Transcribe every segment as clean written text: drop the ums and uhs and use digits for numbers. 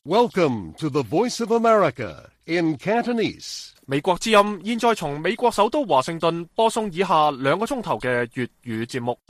Welcome to the Voice of America in Cantonese. 美國之音現在從美國首都華盛頓播送以下2個鐘頭嘅粵語節目。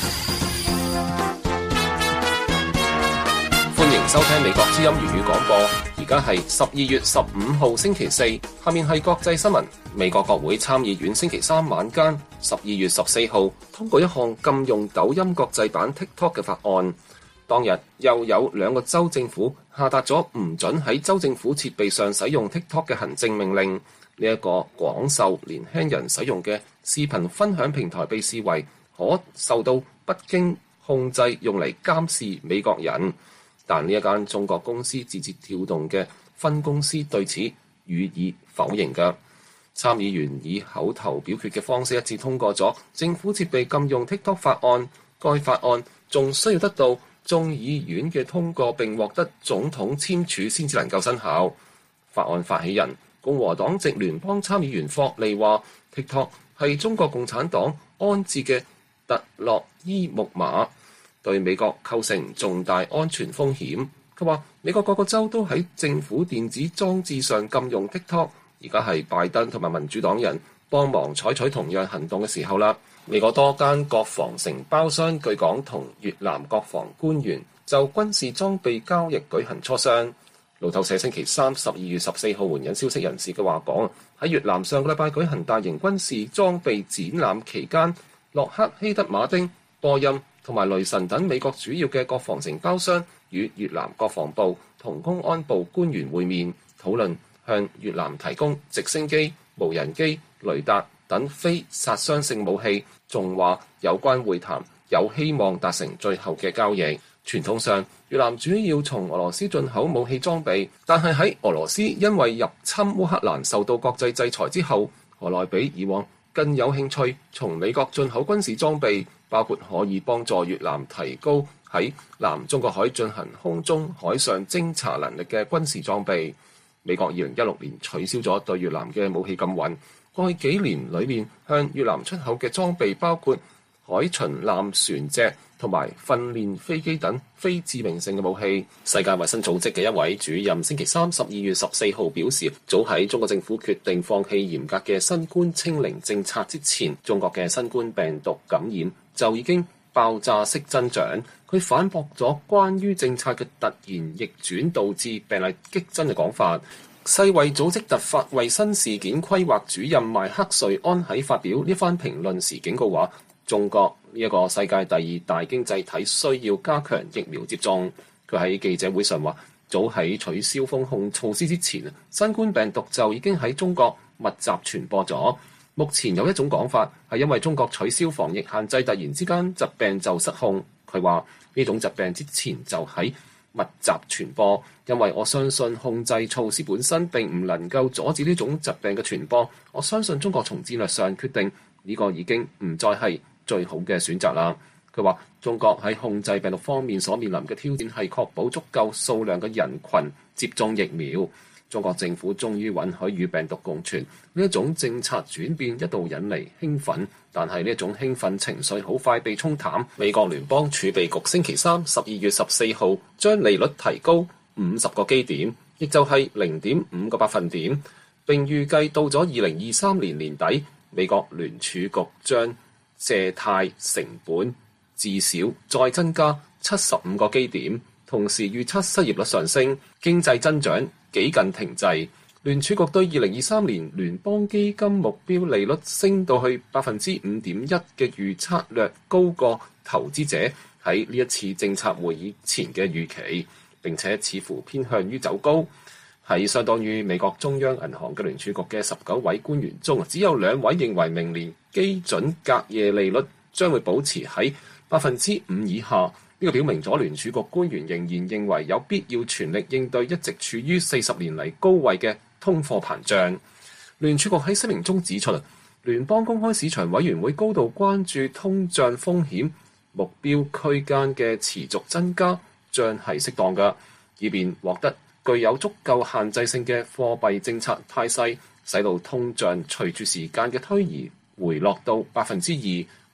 歡迎收聽美國之音粵語廣播。而家係12月15號星期四，下面係國際新聞。美國國會參議院星期三晚間12月14號通過一項禁用抖音國際版 TikTok 嘅法案。當日又有2個州政府下達咗唔准喺州政府設備上使用 TikTok 嘅行政命令。呢一個廣受年輕人使用嘅視頻分享平台被視為可受到北京控制，用嚟監視美國人。但呢一間中國公司字節跳動嘅分公司對此予以否認嘅。參議員以口頭表決嘅方式一致通過咗政府設備禁用 TikTok 法案。該法案仲需要得到眾議院嘅通過並獲得總統簽署先至能夠生效。法案發起人共和黨籍聯邦參議員霍利話 TikTok 係中國共產黨安置嘅特洛伊木馬，對美國構成重大安全風險。佢話美國各個州都喺政府電子裝置上禁用 TikTok， 而家係拜登同埋民主黨人幫忙採取同樣行動嘅時候啦。美國多間國防承包商據講同越南國防官員就軍事裝備交易舉行磋商。路透社星期三12月14號援引消息人士嘅話講，喺越南上個禮拜舉行大型軍事裝備展覽期間，洛克希德馬丁、波音同埋雷神等美國主要嘅國防承包商與越南國防部同公安部官員會面，討論向越南提供直升機、無人機、雷達等非殺傷性武器，仲話有關會談有希望達成最後嘅交易。傳統上，越南主要從俄羅斯進口武器裝備，但係喺俄羅斯因為入侵烏克蘭受到國際制裁之後，何來比以往更有興趣從美國進口軍事裝備，包括可以幫助越南提高喺南中國海進行空中海上偵察能力嘅軍事裝備。美國2016年取消咗對越南嘅武器禁運。過去幾年裏面向越南出口嘅裝備包括海巡艦船隻同埋訓練飛機等非致命性嘅武器。世界衛生組織嘅一位主任星期三12月14號表示，早喺中國政府決定放棄嚴格嘅新冠清零政策之前，中國嘅新冠病毒感染就已經爆炸式增長。佢反駁咗關於政策嘅突然逆轉導致病例激增嘅講法。世衛組織突發衛生事件規劃主任邁克瑞安喺發表呢番評論時警告話，中國呢一個世界第2大經濟體需要加強疫苗接種。佢喺記者會上話，早喺取消封控措施之前，新冠病毒就已經喺中國密集傳播咗。目前有一種講法係因為中國取消防疫限制，突然之間疾病就失控。佢話呢種疾病之前就喺密集傳播，因為我相信控制措施本身並唔能夠阻止呢種疾病嘅傳播。我相信中國從戰略上決定呢個已經唔再係最好嘅選擇啦。佢話中國喺控制病毒方面所面臨嘅挑戰係確保足夠數量嘅人群接種疫苗。中國政府終於允許與病毒共存，呢一種政策轉變一度引嚟興奮，但係呢一種興奮情緒好快被沖淡。美國聯邦儲備局星期三12月14號將利率提高50個基點，亦就係0.5個百分點。並預計到咗2023年年底，美國聯儲局將借貸成本至少再增加75個基點，同時預測失業率上升，經濟增長幾近停滯。聯儲局對2023年聯邦基金目標利率升到去 5.1% 嘅預測略高過投資者喺呢一次政策會議前嘅預期，並且似乎偏向於走高。喺相當於美國中央銀行嘅聯儲局嘅19位官員中，只有2位認為明年基準隔夜利率將會保持喺 5% 以下。呢個表明咗聯儲局官員仍然認為有必要全力應對一直處於40年嚟高位嘅通貨膨脹。聯儲局喺聲明中指出，聯邦公開市場委員會高度關注通脹風險，目標區間嘅持續增加將係適當嘅，以便獲得具有足夠限制性嘅貨幣政策態勢，使到通脹隨住時間嘅推移回落到 2%，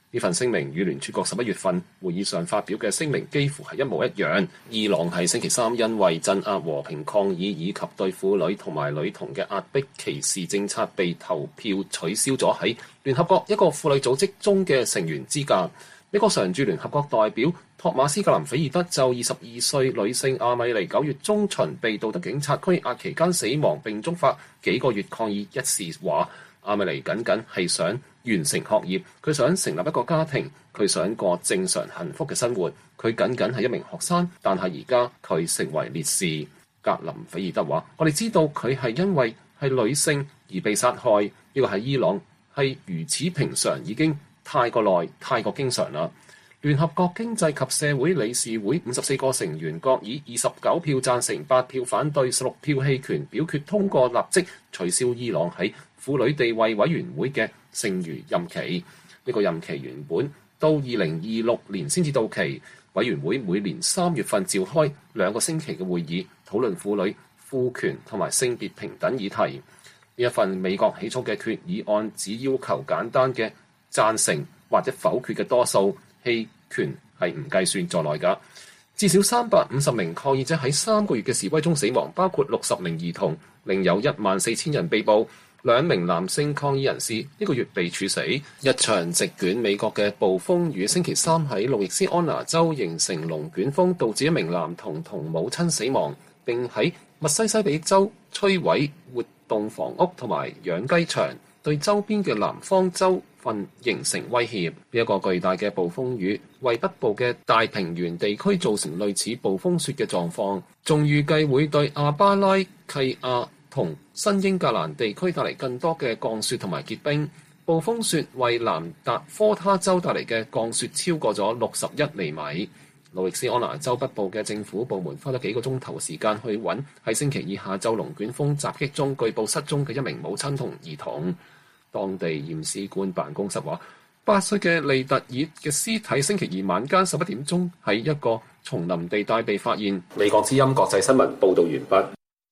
呢份聲明與聯儲局11月份會議上發表嘅聲明幾乎係一模一樣。伊朗喺星期三因為鎮壓和平抗議以及對婦女同埋女童嘅壓迫歧視政策被投票取消咗喺聯合國一個婦女組織中嘅成員資格。美國常駐聯合國代表托馬斯格林菲爾德就22歲女性阿米尼9月中旬被道德警察拘押期間死亡並觸發幾個月抗議一事話：阿米尼僅僅係想完成學業，佢想成立一個家庭，佢想過正常幸福嘅生活，佢僅僅係一名學生，但係而家佢成為烈士。格林菲爾德話：我哋知道佢係因為係女性而被殺害，呢個喺伊朗係如此平常，已經太過耐、太過經常啦。聯合國經濟及社會理事會54個成員國以29票贊成、8票反對、16票棄權表決通過立即取消伊朗喺婦女地位委員會嘅剩餘任期。呢個任期原本到2026年先至到期。委員會每年3月份召開2個星期嘅會議，討論婦女賦權同埋性別平等議題。呢一份美國起草嘅決議案只要求簡單嘅贊成或者否決嘅多數，棄權係唔計算在內㗎。至少350名抗議者喺3個月嘅示威中死亡，包括60名兒童，另有14000人被捕。2名男性抗議人士呢個月被處死。一場席捲美國嘅暴風雨星期三喺路易斯安那州形成龍捲風，導致一名男童同母親死亡，並喺密西西比州摧毀活動房屋同埋養雞場，對周邊嘅南方州份形成威脅。呢一個巨大嘅暴風雨為北部嘅大平原地區造成類似暴風雪嘅狀況，仲預計會對阿巴拉契亞同新英格蘭地區帶嚟更多嘅降雪同埋結冰。暴風雪為南達科他州帶嚟嘅降雪超過咗61厘米。路易斯安那州北部嘅政府部門花咗幾個鐘頭時間去揾喺星期二下晝龍捲風襲擊中據報失蹤嘅一名母親同兒童。當地驗屍官辦公室話，8歲嘅利特爾嘅屍體星期二晚間11點鐘喺一個叢林地帶被發現。美國之音國際新聞報導完畢。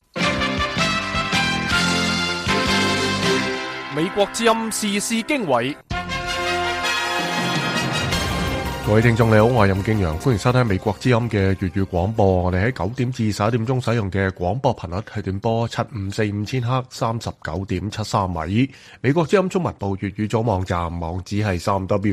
美國之音時事經緯。 各位聽眾你好，我係任敬陽，歡迎收聽美國之音嘅粵語廣播。我哋喺9點至11點鐘使用嘅廣播頻率係短波7545千赫39.73米。美國之音中文部粵語組網站網址係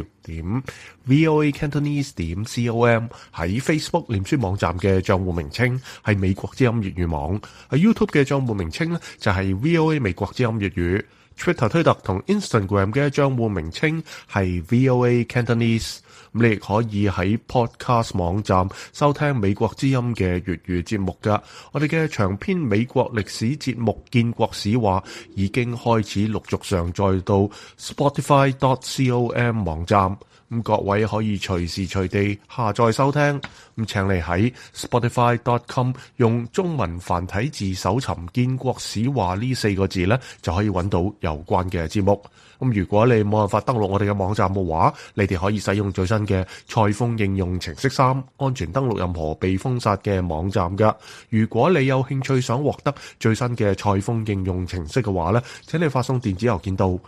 3w.voacantonese.com。喺 Facebook 臉書網站嘅賬戶名稱係美國之音粵語網。喺 YouTube 嘅賬戶名稱呢就係 VOA 美國之音粵語。Twitter 推特同 Instagram 嘅賬戶名稱係 VOA Cantonese。咁你亦可以喺 Podcast 網站收聽美國之音嘅粵語節目㗎。我哋嘅長篇美國歷史節目建國史話已經開始陸續上載到 Spotify.com 網站。咁各位可以隨時隨地下載收聽。咁請你喺 Spotify.com 用中文繁體字搜尋建國史話呢4個字呢，就可以揾到有關嘅節目。咁如果你冇辦法登錄我哋嘅網站嘅話，你哋可以使用最新嘅蔡豐應用程式3，安全登錄任何被封殺嘅網站㗎。如果你有興趣想獲得最新嘅蔡豐應用程式嘅話呢，請你發送電子郵件到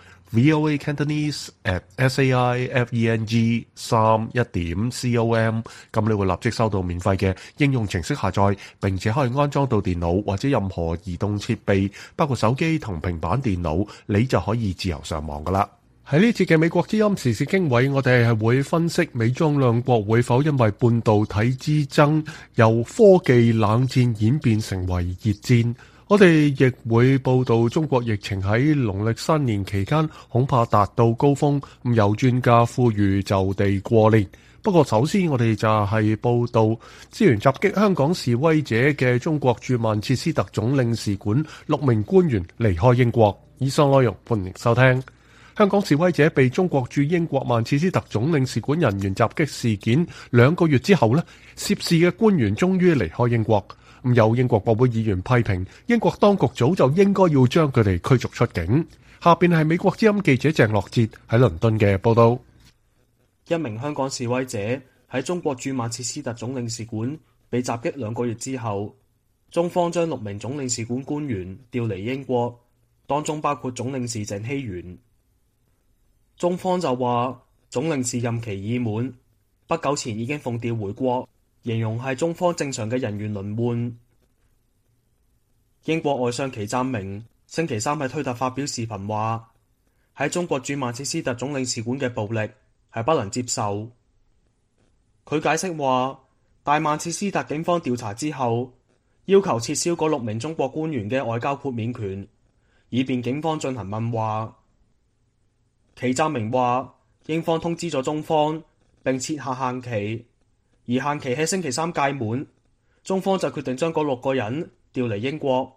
voacantonese@saifeng31.com， 咁你會立即收到免費嘅應用程式下載，並且可以安裝到電腦或者任何移動設備，包括手機同平板電腦，你就可以自由上網噶啦。喺呢次嘅美國之音時事經緯，我哋係會分析美中兩國會否因為半導體之爭由科技冷戰演變成為熱戰。我哋亦會報道中國疫情喺農曆新年期間恐怕達到高峰，有專家呼籲就地過年。不過首先我哋就係報道支援襲擊香港示威者嘅中國駐曼徹斯特總領事館6名官員離開英國。以上內容歡迎收聽。香港示威者被中國駐英國曼徹斯特總領事館人員襲擊事件2個月之後呢，涉事嘅官員終於離開英國。有英國國會議員批評英國當局早就應該要將佢哋驅逐出境。下邊係美國之音記者鄭樂哲喺倫敦嘅報道。 一名香港示威者喺中國駐曼徹斯特總領事館被襲擊2個月之後，中方將6名總領事館官員調離英國，當中包括總領事鄭希元。中方就話總領事任期已滿，不久前已經奉調回國，形容係中方正常嘅人員輪換。英國外相祁湛明星期三喺推特發表視頻話，喺中國駐曼徹斯特總領事館嘅暴力係不能接受。佢解釋話，大曼徹斯特警方調查之後，要求撤銷嗰6名中國官員嘅外交豁免權，以便警方進行問話。祁湛明話，英方通知咗中方並設下限期，而限期喺星期三屆滿，中方就決定將嗰6個人調離英國。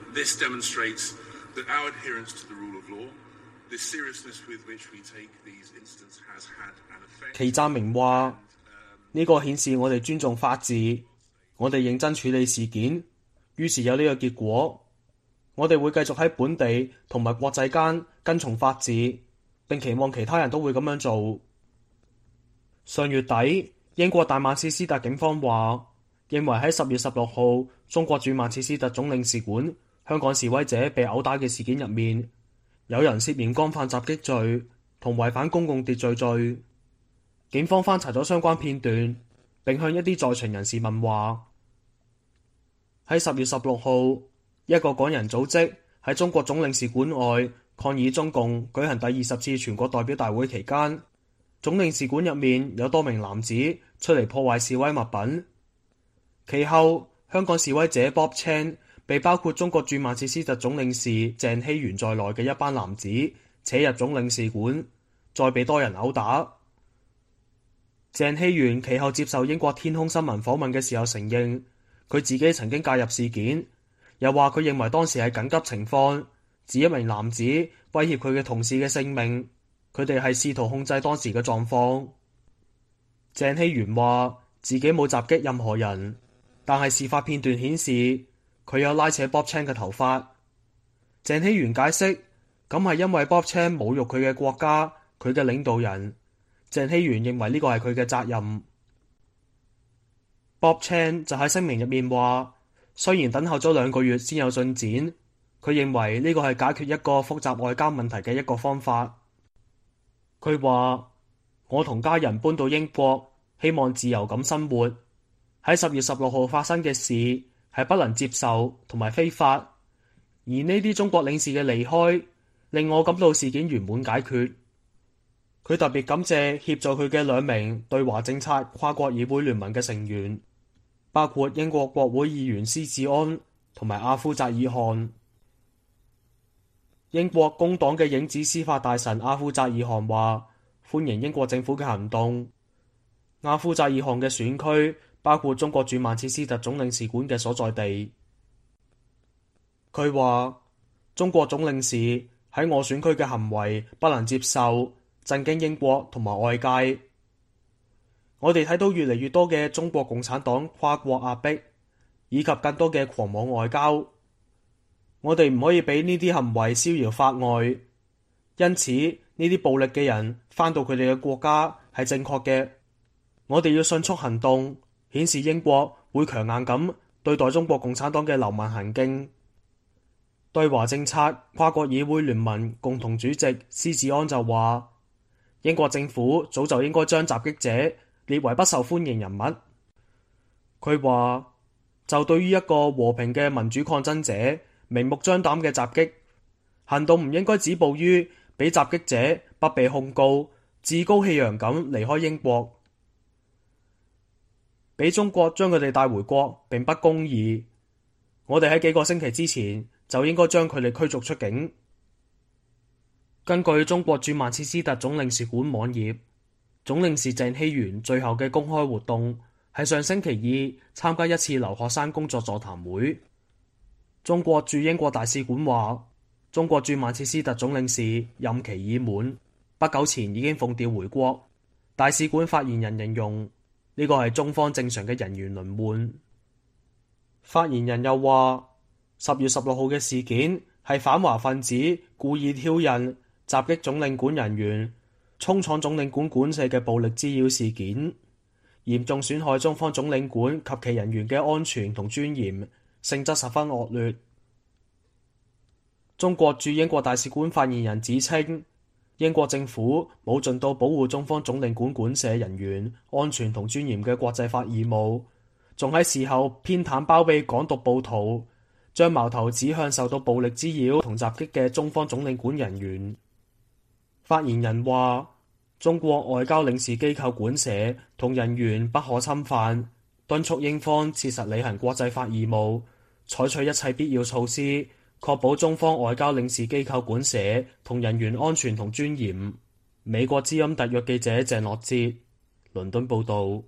祁湛明話，呢個顯示我哋尊重法治，我哋認真處理事件，於是有呢個結果。我哋會繼續喺本地同埋國際間跟從法治，並期望其他人都會咁樣做。上月底，英國大曼徹斯特警方話，認為喺10月16號中國駐曼徹斯特總領事館香港示威者被毆打嘅事件入面，有人涉嫌干犯襲擊罪同違反公共秩序罪。警方翻查咗相關片段，並向一啲在場人士問話。喺10月16號，一個港人組織喺中國總領事館外抗議中共舉行第20次全國代表大會期間，總領事館入面有多名男子出嚟破壞示威物品。其後，香港示威者 Bob Chan 被包括中國駐曼徹斯特總領事鄭希元在內嘅一班男子扯入總領事館，再被多人毆打。鄭希元其後接受英國天空新聞訪問嘅時候承認，佢自己曾經介入事件，又話佢認為當時係緊急情況，指一名男子威脅佢嘅同事嘅性命，佢哋係試圖控制當時嘅狀況。鄭希元話自己冇襲擊任何人，但係事發片段顯示佢有拉扯 Bob Chan 嘅頭髮。鄭希元解釋，咁係因為 Bob Chan 侮辱佢嘅國家，佢嘅領導人。鄭希元認為呢個係佢嘅責任。Bob Chan 就喺聲明入面話，雖然等候咗2個月先有進展，佢認為呢個係解決一個複雜外交問題嘅一個方法。佢話，我同家人搬到英國，希望自由咁生活。喺10月16號發生嘅事係不能接受同埋非法，而呢啲中國領事嘅離開令我感到事件圓滿解決。佢特別感謝協助佢嘅2名對華政策跨國議會聯盟嘅成員，包括英國國會議員施志安同埋阿夫扎爾汗。英國工黨嘅影子司法大臣阿夫扎爾汗話歡迎英國政府嘅行動。阿夫扎爾汗嘅選區包括中國駐曼徹斯特總領事館嘅所在地。佢話中國總領事喺我選區嘅行為不能接受，震驚英國同埋外界。我哋睇到越嚟越多嘅中國共產黨跨國壓迫，以及更多嘅狂妄外交。我哋唔可以俾呢啲行為逍遙法外，因此呢啲暴力嘅人返到佢哋嘅國家係正確嘅。我哋要迅速行動，顯示英國會強硬咁對待中國共產黨嘅流氓行徑。對華政策跨國議會聯盟共同主席施志安就話，英國政府早就應該將襲擊者列為不受歡迎人物。佢話，就對於一個和平嘅民主抗爭者明目張膽嘅襲擊行動，唔應該止步於俾襲擊者不被控告，自高氣揚咁離開英國。俾中國將佢哋帶回國並不公義。我哋喺幾個星期之前就應該將佢哋驅逐出境。根據中國駐曼徹斯特總領事館網頁，總領事鄭希元最後嘅公開活動係上星期二參加一次留學生工作座談會。中國駐英國大使館話，中國駐曼徹斯特總領事任期已滿，不久前已經奉調回國。大使館發言人形容呢個係中方正常嘅人員輪換。發言人又話，10月16號嘅事件係反華分子故意挑釁、襲擊總領館人員、衝闖總領館館舍嘅暴力滋擾事件，嚴重損害中方總領館及其人員嘅安全同尊嚴，性質十分惡劣。中國駐英國大使館發言人指稱， 英國政府冇盡到保護中方總領館館舍人員安全同尊嚴嘅國際法義務，仲喺事後偏袒包庇港獨暴徒，將矛頭指向受到暴力滋擾同襲擊嘅中方總領館人員。發言人話：中國外交領事機構館舍同人員不可侵犯，敦促英方切實履行國際法義務，採取一切必要措施，確保中方外交領事機構館舍同人員安全同尊嚴。美國之音特約記者鄭樂哲，倫敦報導。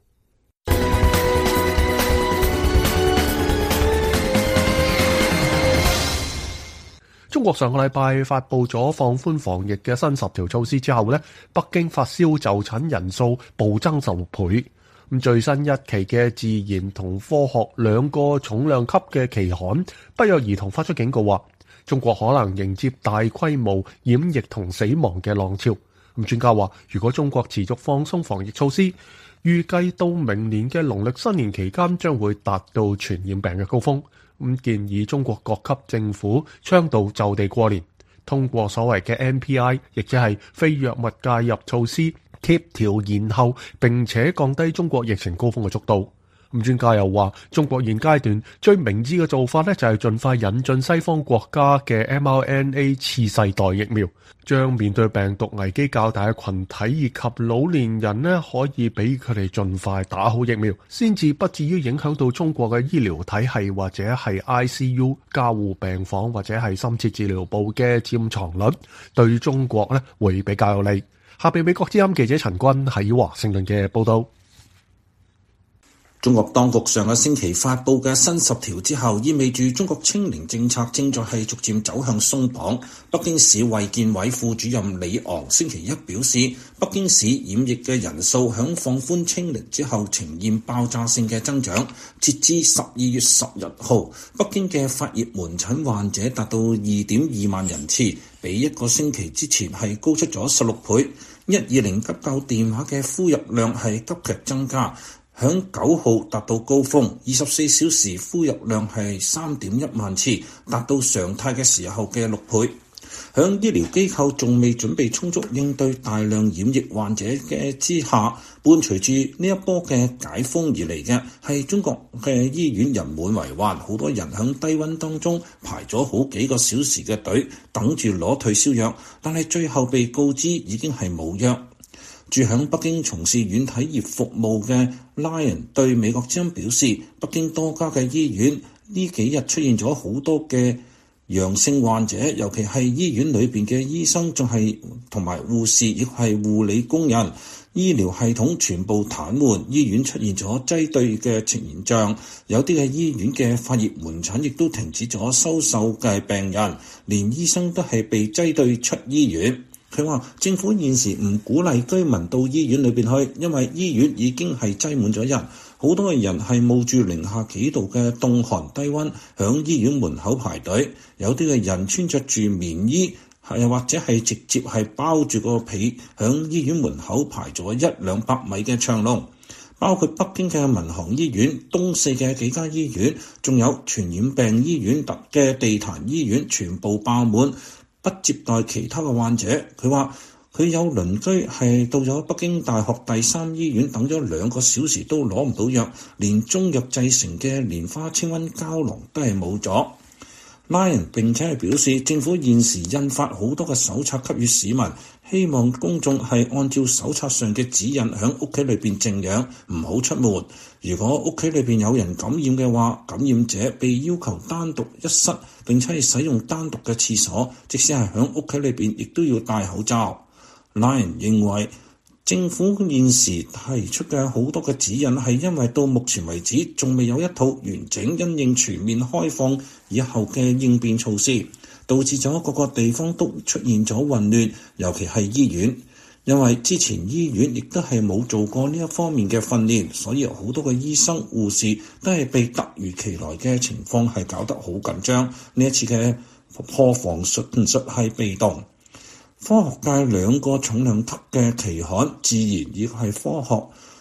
中國上個禮拜發布咗放寬防疫嘅新10條措施之後呢，北京發燒就診人數暴增16倍。咁最新一期嘅《自然》同《科學》兩個重量級嘅期刊不約而同發出警告，話中國可能迎接大規模染疫同死亡嘅浪潮。咁專家話，如果中國持續放鬆防疫措施，預計到明年嘅農曆新年期間將會達到傳染病嘅高峰。咁建議中國各級政府倡導就地過年，通過所謂嘅 NPI， 亦即係非藥物介入措施，協調延後並且降低中國疫情高峰嘅速度。咁專家又話，中國現階段最明智嘅做法呢，就係盡快引進西方國家嘅 mRNA 次世代疫苗，將面對病毒危機較大嘅群體以及老年人呢，可以俾佢哋盡快打好疫苗，先至不至於影響到中國嘅醫療體系或者係 ICU 加護病房或者係深切治療部嘅佔床率，對中國呢會比較有利。下邊美國之音記者陳君喺華盛頓嘅報道。 中國當局上個星期發布嘅新10條之後，意味住中國清零政策正在係逐漸走向鬆綁。北京市衛健委副主任李昂星期一表示，北京市染疫嘅人數響放寬清零之後呈現爆炸性嘅增長。截至12月10日號，北京嘅發熱門診患者達到 2.2 萬人次，比一個星期之前係高出咗16倍。120急救電話嘅輸入量係急劇增加。響9號達到高峰，24小時輸入量係 3.1 萬次，達到常態嘅時候嘅6倍。響醫療機構仲未準備充足應對大量染疫患者嘅之下，伴隨住呢一波嘅解封而嚟嘅係中國嘅醫院人滿為患，好多人響低溫當中排咗好幾個小時嘅隊，等住攞退燒藥，但係最後被告知已經係冇藥。住響北京從事軟體業服務嘅 Lion 對美國之音表示，北京多家嘅醫院呢幾日出現咗好多嘅陽性患者，尤其係醫院裏邊嘅醫生，仲係同埋護士，亦係護理工人，醫療系統全部癱瘓，醫院出現咗擠兌嘅現象，有啲嘅醫院嘅發熱門診亦都停止咗收受嘅病人，連醫生都係被擠兌出醫院。佢話政府現時唔鼓勵居民到醫院裏邊去，因為醫院已經係擠滿咗人，好多嘅人係冒住零下幾度嘅凍寒低溫響醫院門口排隊，有啲嘅人穿着住棉衣，係或者係直接係包住個被響醫院門口排咗100-200米嘅長龍，包括北京嘅民航醫院、東四嘅幾家醫院，仲有傳染病醫院嘅地壇醫院全部爆滿，不接待其他嘅患者。佢話佢有鄰居係到咗北京大學第3醫院等咗2個小時都攞唔到藥，連中藥製成嘅蓮花清瘟膠囊都係冇咗。Lion 並且係表示，政府現時印發好多嘅手冊給予市民，希望公眾係按照手冊上嘅指引喺屋企裏邊靜養，唔好出門。如果屋企裏邊有人感染嘅話，感染者被要求單獨一室，並且係使用單獨嘅廁所，即使係喺屋企裏邊，亦都要戴口罩。Lion 認為政府現時提出嘅好多嘅指引係因為到目前為止仲未有一套完整因應全面開放以後嘅應變措施，導致咗各個地方都出現咗混亂，尤其係醫院，因為之前醫院亦都係冇做過呢一方面嘅訓練，所以好多嘅醫生護士都係被突如其來嘅情況係搞得好緊張。呢一次嘅破防術係被動。科學界2個重量級嘅期刊《自然》亦係科學，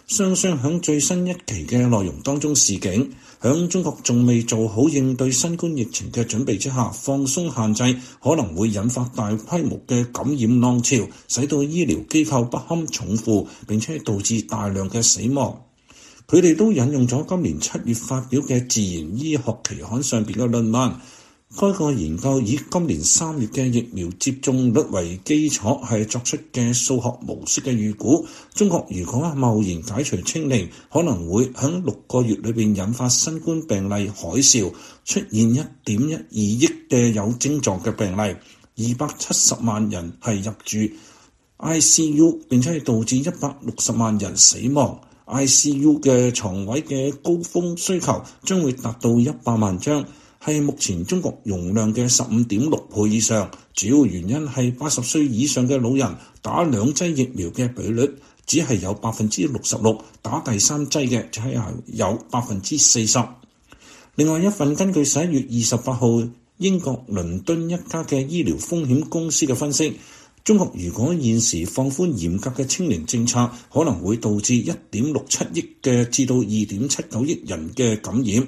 雙雙響最新一期嘅內容當中示警，響中國仲未做好應對新冠疫情嘅準備之下，放鬆限制可能會引發大規模嘅感染浪潮，使到醫療機構不堪重負，並且導致大量嘅死亡。佢哋都引用咗今年7月發表嘅《自然醫學期刊》上邊嘅論文。該個研究以今年3月嘅疫苗接種率為基礎，係作出嘅數學模式嘅預估。中國如果貿然解除清零，可能會喺6個月裏邊引發新冠病例海嘯，出現1.12億嘅有症狀嘅病例，270萬人係入住 ICU， 並且係導致160萬人死亡。ICU 嘅床位嘅高峰需求將會達到100萬張，係目前中國容量嘅 15.6 倍以上。主要原因係80歲以上嘅老人打2劑疫苗嘅比率只係有 66%， 打第3劑嘅就係有 40%。另外一份根據11月28號英國倫敦一家嘅醫療風險公司嘅分析，中國如果現時放寬嚴格嘅清零政策，可能會導致 1.67 億嘅至到 2.79 億人嘅感染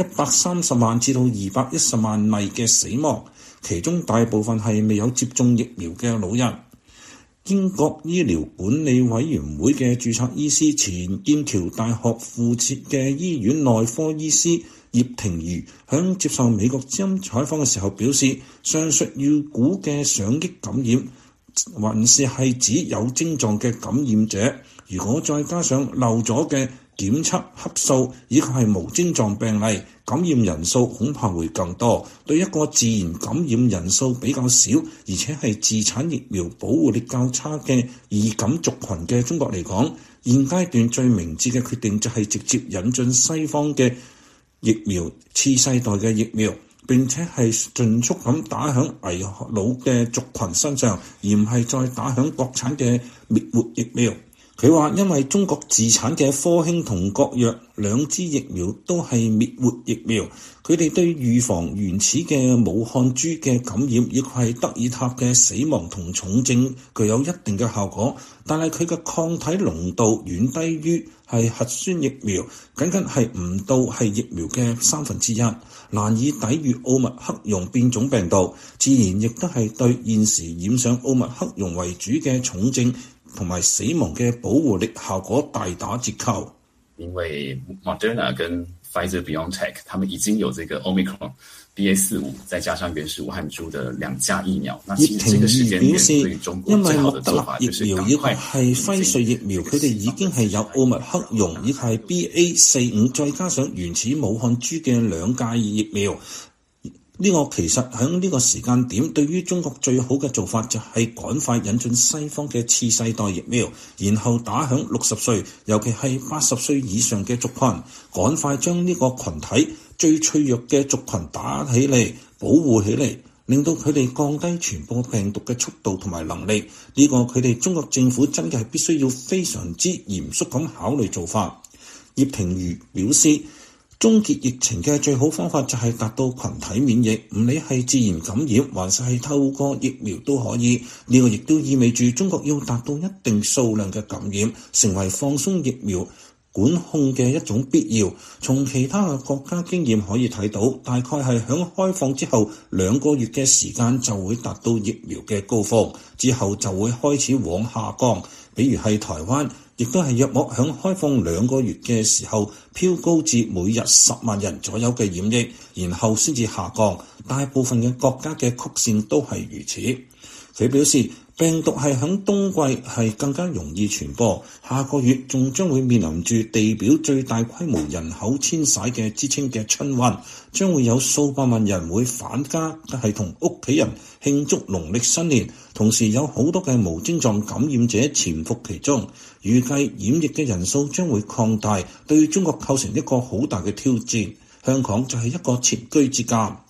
，130萬至到210萬例嘅死亡，其中大部分係未有接種疫苗嘅老人。英國醫療管理委員會嘅註冊醫師、前劍橋大學附設嘅醫院內科醫師葉廷瑜響接受美國之音採訪嘅時候表示，上述預估嘅上億感染還是係指有症狀嘅感染者，如果再加上漏咗嘅檢測克數以及係無症狀病例，感染人數恐怕會更多。對一個自然感染人數比較少，而且係自產疫苗保護力較差嘅易感族群嘅中國嚟講，現階段最明智嘅決定就係直接引進西方嘅疫苗，次世代嘅疫苗，並且係盡速咁打響危老嘅族群身上，而唔係再打響國產嘅滅活疫苗。佢話因為中國自產嘅科興同國藥2支疫苗都係滅活疫苗，佢哋對預防原始嘅武漢株嘅感染亦係德爾塔嘅死亡同重症具有一定嘅效果，但係佢嘅抗體濃度遠低於係核酸疫苗，僅係唔到係疫苗嘅1/3，難以抵禦奧密克戎變種病毒，自然亦都係對現時染上奧密克戎為主嘅重症同埋死亡嘅保護力效果大打折扣。 因為 Moderna 跟 Pfizer-BioNTech 他們已經有這個 Omicron BA.4/5再加上原始武漢株的2價疫苗。那其實這個時間點對於中國最好的做法就是趕快係輝瑞疫苗，佢哋已經係有奧密克戎以及係 BA.4/5再加上原始武漢株嘅2價疫苗。呢個其實喺呢個時間點，對於中國最好嘅做法就係趕快引進西方嘅次世代疫苗，然後打響60歲，尤其係80歲以上嘅族群，趕快將呢個群體最脆弱嘅族群打起嚟，保護起嚟，令到佢哋降低傳播病毒嘅速度同埋能力。呢個佢哋中國政府真嘅係必須要非常之嚴肅咁考慮做法。葉廷瑜表示，終結疫情嘅最好方法就係達到群體免疫，唔理係自然感染還是係透過疫苗都可以。呢個亦都意味住中國要達到一定數量嘅感染，成為放鬆疫苗管控嘅一種必要。從其他嘅國家經驗可以睇到，大概係響開放之後2個月嘅時間就會達到疫苗嘅高峰，之後就會開始往下降。比如係台灣，亦都係約莫響開放2個月嘅時候飄高至每日10萬人左右嘅染疫，然後先至下降。大部分嘅國家嘅曲線都係如此。佢表示，病毒係響冬季係更加容易傳播，下個月仲將會面臨住地表最大規模人口遷徙嘅之稱嘅春運，將會有數百萬人會返家，係同屋企人慶祝農曆新年，同時有好多嘅無症狀感染者潛伏其中，預計染疫嘅人數將會擴大，對中國構成一個好大嘅挑戰。香港就係一個前車之鑑。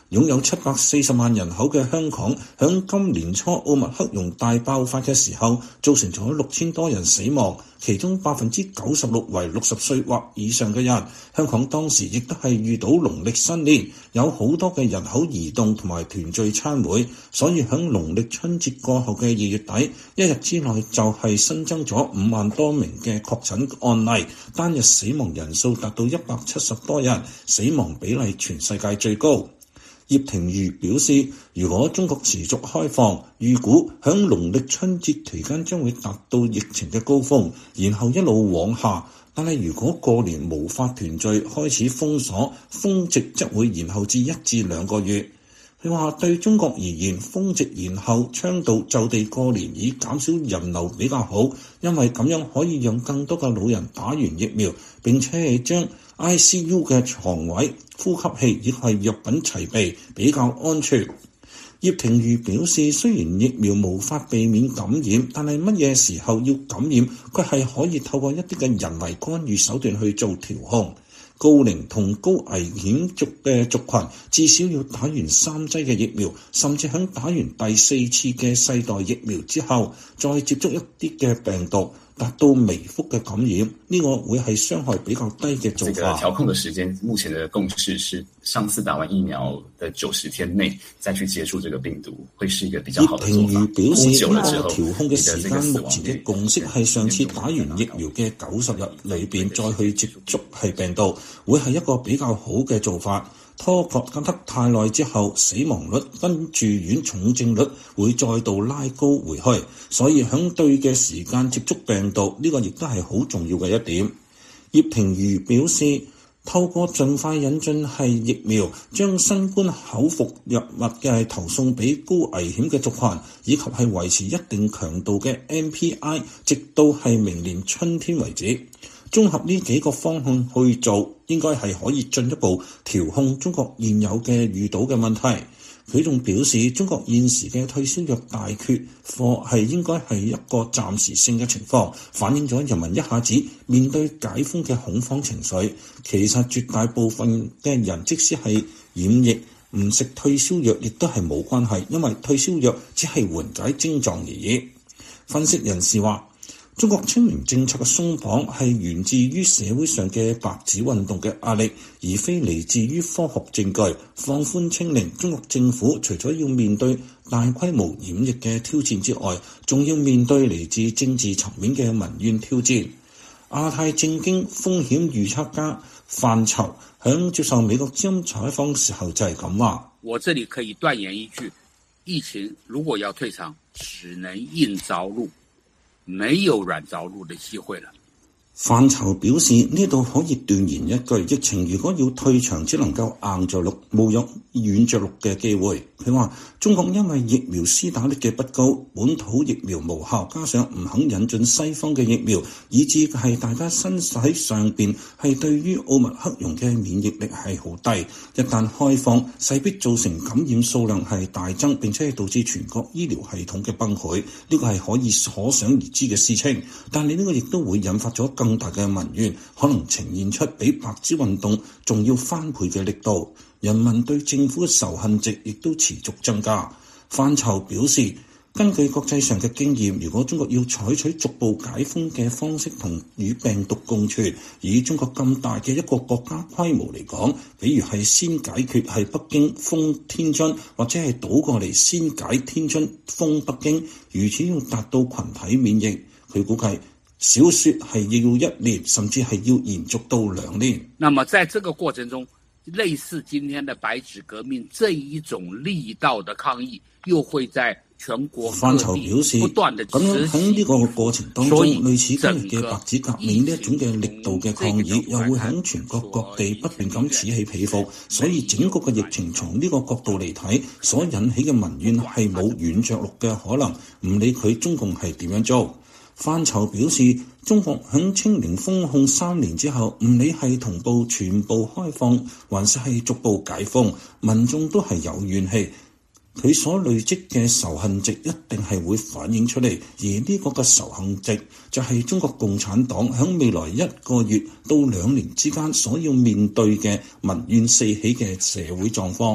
擁有740萬人口嘅香港，響今年初奧密克戎大爆發嘅時候，造成咗6000多人死亡，其中96%為60歲或以上嘅人。香港當時亦都係遇到農曆新年，有好多嘅人口移動同埋團聚餐會，所以響農曆春節過後嘅2月底，一日之內就係新增咗5萬多名嘅確診案例，單日死亡人數達到170多人，死亡比例全世界最高。葉廷瑜表示，如果中國持續開放，預估響農曆春節期間將會達到疫情嘅高峰，然後一路往下。但係如果過年無法團聚，開始封鎖，峰值則會延後至1至2個月。佢話對中國而言，峰值延後倡導就地過年以減少人流比較好，因為咁樣可以讓更多嘅老人打完疫苗，並且係將 ICU 嘅床位、呼吸器亦係藥品齊備，比較安全。葉廷瑜表示，雖然疫苗無法避免感染，但係乜嘢時候要感染，佢係可以透過一啲嘅人為干預手段去做調控。高齡同高危險族嘅族群至少要打完3劑嘅疫苗，甚至喺打完第4次嘅世代疫苗之後，再接觸一啲嘅病毒，達到微幅嘅感染，呢個會係傷害比較低嘅做法。 這個調控的時間，目前的共識是上次打完疫苗的90天內再去接觸這個病毒，會是一個比較好的做法。葉廷瑜表示，呢個調控嘅時間目前嘅共識係上次打完疫苗嘅90日裏邊再去接觸係病毒，會係一個比較好嘅做法。拖隔得太耐之後，死亡率跟住院重症率會再度拉高回去，所以響對嘅時間接觸病毒，呢個亦都係好重要嘅一點。葉廷瑜表示，透過盡快引進係疫苗，將新冠口服藥物嘅投送俾高危險嘅族群，以及係維持一定強度嘅 MPI， 直到係明年春天為止。綜合呢幾個方向去做，應該係可以進一步調控中國現有嘅遇到嘅問題。佢仲表示，中國現時嘅退燒藥大缺貨係應該係一個暫時性嘅情況，反映咗人民一下子面對解封嘅恐慌情緒。其實絕大部分嘅人即使係染疫，唔食退燒藥亦都係冇關係，因為退燒藥只係緩解症狀而已。分析人士話，中國清零政策嘅鬆綁係源自於社會上嘅白紙運動嘅壓力，而非嚟自於科學證據。放寬清零，中國政府除咗要面對大規模染疫嘅挑戰之外，仲要面對嚟自政治層面嘅民怨挑戰。亞太政經風險預測家範疇響接受美國之音採訪時候就係咁話： 我這裡可以斷言一句，疫情如果要退場，只能硬着陸。沒有軟着陸的機會了。 範疇表示，呢度可以斷言一句，疫情如果要退場，只能夠硬着陸，冇有軟着陸嘅機會。佢話中國因為疫苗施打率嘅不高，本土疫苗無效，加上唔肯引進西方嘅疫苗，以致係大家身體上邊係對於奧密克戎嘅免疫力係好低。一旦開放，勢必造成感染數量係大增，並且係導致全國醫療系統嘅崩潰。呢個係可想而知嘅事情，但係呢個亦都會引發咗更大嘅民怨，可能呈現出比白紙運動仲要翻倍嘅力度。人民對政府嘅仇恨值亦都持續增加。範疇表示，根據國際上嘅經驗，如果中國要採取逐步解封嘅方式同與病毒共存，以中國咁大嘅一個國家規模嚟講，比如係先解決係北京封天津，或者係倒過嚟先解天津封北京，如此要達到群體免疫，佢估計少說係要1年，甚至係要延續到2年。 那麼在這個過程中，類似今天的白紙革命這一種力道的抗議，又會在全國各地不斷的持續。咁樣喺呢個過程當中，類似今日嘅白紙革命呢一種嘅力度嘅抗議，又會喺全國各地不斷咁此起彼伏。所以整個嘅疫情從呢個角度嚟睇，所引起嘅民怨係冇軟着陸嘅可能，唔理佢中共係點樣做。範疇表示，中國響清零封控3年之後，唔理係同步全部開放，還是係逐步解封，民眾都係有怨氣。佢所累積嘅仇恨值一定係會反映出嚟，而呢個嘅仇恨值就係中國共產黨響未來1個月到2年之間所要面對嘅民怨四起嘅社會狀況。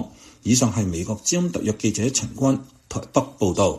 以上係美國之音特約記者陳軍台北報道。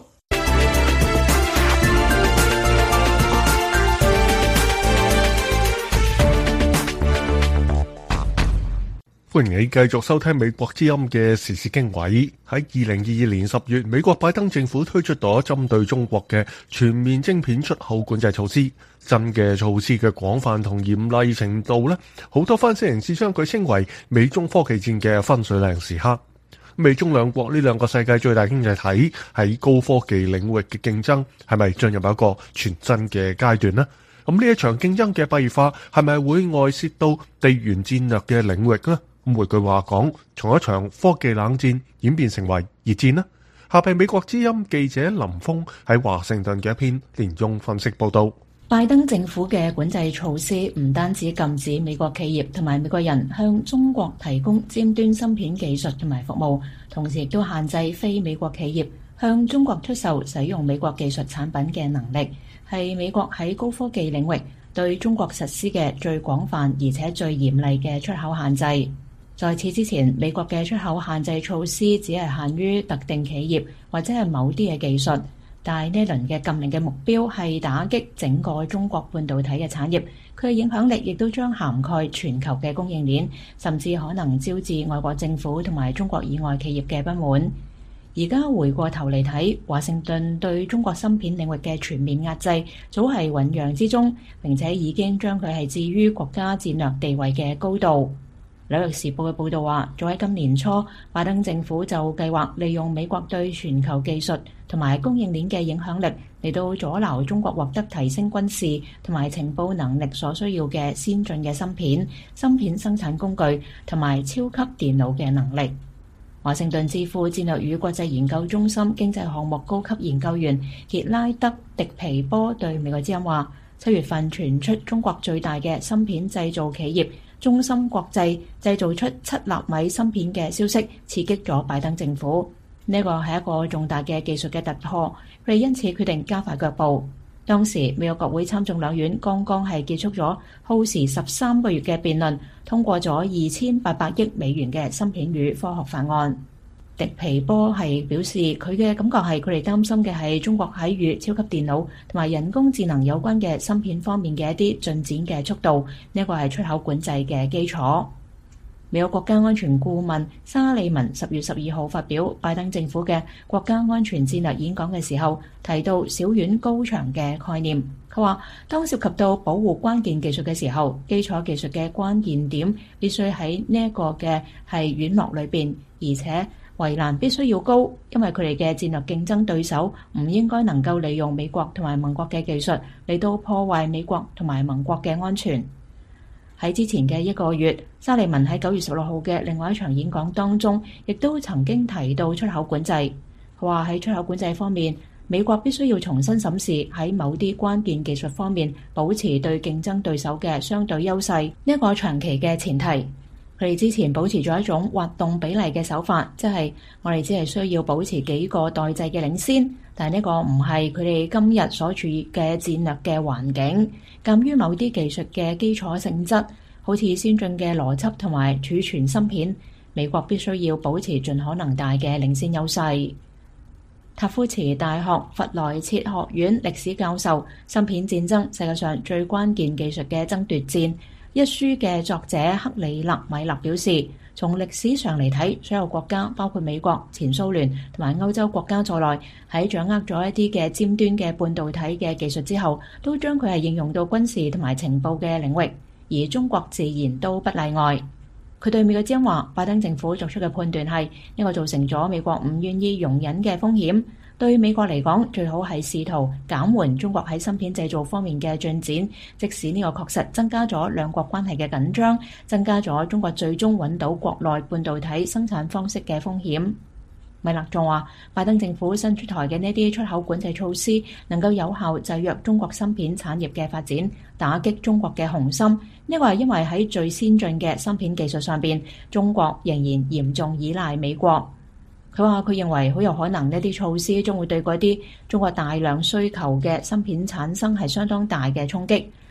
歡迎你繼續收聽美國之音嘅時事經緯。喺2022年10月，美國拜登政府推出咗針對中國嘅全面晶片出口管制措施。新嘅措施嘅廣泛同嚴厲程度呢，好多分析人士將佢稱為美中科技戰嘅分水嶺時刻。美中兩國呢兩個世界最大經濟體喺高科技領域嘅競爭係咪進入一個全新嘅階段呢？咁呢一場競爭嘅白熱化係咪會外泄到地緣戰略嘅領域呢？咁換句話講，從一場科技冷戰演變成為熱戰呢？下邊美國之音記者林峰喺華盛頓嘅一篇連中分析報道。 拜登政府嘅管制措施唔單止禁止美國企業同埋美國人向中國提供尖端芯片技術同埋服務，同時亦都限制非美國企業向中國出售使用美國技術產品嘅能力，係美國喺高科技領域對中國實施嘅最廣泛而且最嚴厲嘅出口限制。在此之前，美國嘅出口限制措施只係限於特定企業或者係某啲嘅技術，但係呢輪嘅禁令嘅目標係打擊整個中國半導體嘅產業，佢嘅影響力亦都將涵蓋全球嘅供應鏈，甚至可能招致外國政府同埋中國以外企業嘅不滿。而家回過頭嚟睇，華盛頓對中國芯片領域嘅全面壓制早係醞釀之中，並且已經將佢係置於國家戰略地位嘅高度。紐約時報嘅報導話，早喺今年初，拜登政府就計劃利用美國對全球技術同埋供應鏈嘅影響力嚟到阻撓中國獲得提升軍事同埋情報能力所需要嘅先進嘅芯片、芯片生產工具同埋超級電腦嘅能力。華盛頓智庫戰略與國際研究中心經濟項目高級研究員傑拉德·迪皮波對美國之音話，7月份傳出中國最大嘅芯片製造企業中芯國際製造出7納米芯片嘅消息，刺激咗拜登政府。呢個係一個重大嘅技術嘅突破，佢哋因此決定加快腳步。當時美國國會參眾兩院剛剛係結束咗耗時13個月嘅辯論，通過咗2800億美元嘅芯片與科學法案。迪皮波係表示，佢嘅感覺係佢哋擔心嘅係中國喺與超級電腦同埋人工智能有關嘅芯片方面嘅一啲進展嘅速度，呢個係出口管制嘅基礎。美國國家安全顧問沙利文10月12號發表拜登政府嘅國家安全戰略演講嘅時候，提到小院高牆嘅概念。佢話，當涉及到保護關鍵技術嘅時候，基礎技術嘅關鍵點必須喺呢一個嘅係院落裏邊，而且圍欄必須要高，因為佢哋嘅戰略競爭對手唔應該能夠利用美國同埋盟國嘅技術嚟到破壞美國同埋盟國嘅安全。喺之前嘅1個月，沙利文喺9月16號嘅另外一場演講當中，亦都曾經提到出口管制。佢話喺出口管制方面，美國必須要重新審視喺某啲關鍵技術方面保持對競爭對手嘅相對優勢，呢一個長期嘅前提。佢哋之前保持咗一種滑動比例嘅手法，即係我哋只係需要保持幾個代際嘅領先，但係呢個唔係佢哋今日所處嘅戰略嘅環境。鑑於某啲技術嘅基礎性質，好似先進嘅邏輯同埋儲存芯片，美國必須要保持盡可能大嘅領先優勢。塔夫茨大學弗萊切學院歷史教授《芯片戰爭：世界上最關鍵技術嘅爭奪戰》一書嘅作者克里納米勒表示，從歷史上嚟睇，所有國家包括美國、前蘇聯同埋歐洲國家在內，喺掌握咗一啲嘅尖端嘅半導體嘅技術之後，都將佢係應用到軍事同埋情報嘅領域，而中國自然都不例外。佢對美國之音話，拜登政府作出嘅判斷係呢個造成咗美國唔願意容忍嘅風險。對美國嚟講，最好係試圖減緩中國喺芯片製造方面嘅進展，即使呢個確實增加咗兩國關係嘅緊張，增加咗中國最終揾到國內半導體生產方式嘅風險。米勒仲話，拜登政府新出台嘅呢啲出口管制措施，能夠有效制約中國芯片產業嘅發展，打擊中國嘅雄心。呢個係因為喺最先進嘅芯片技術上邊，中國仍然嚴重依賴美國。佢話：佢認為好有可能呢啲措施將會對嗰啲中國大量需求嘅芯片產生係相當大嘅衝擊。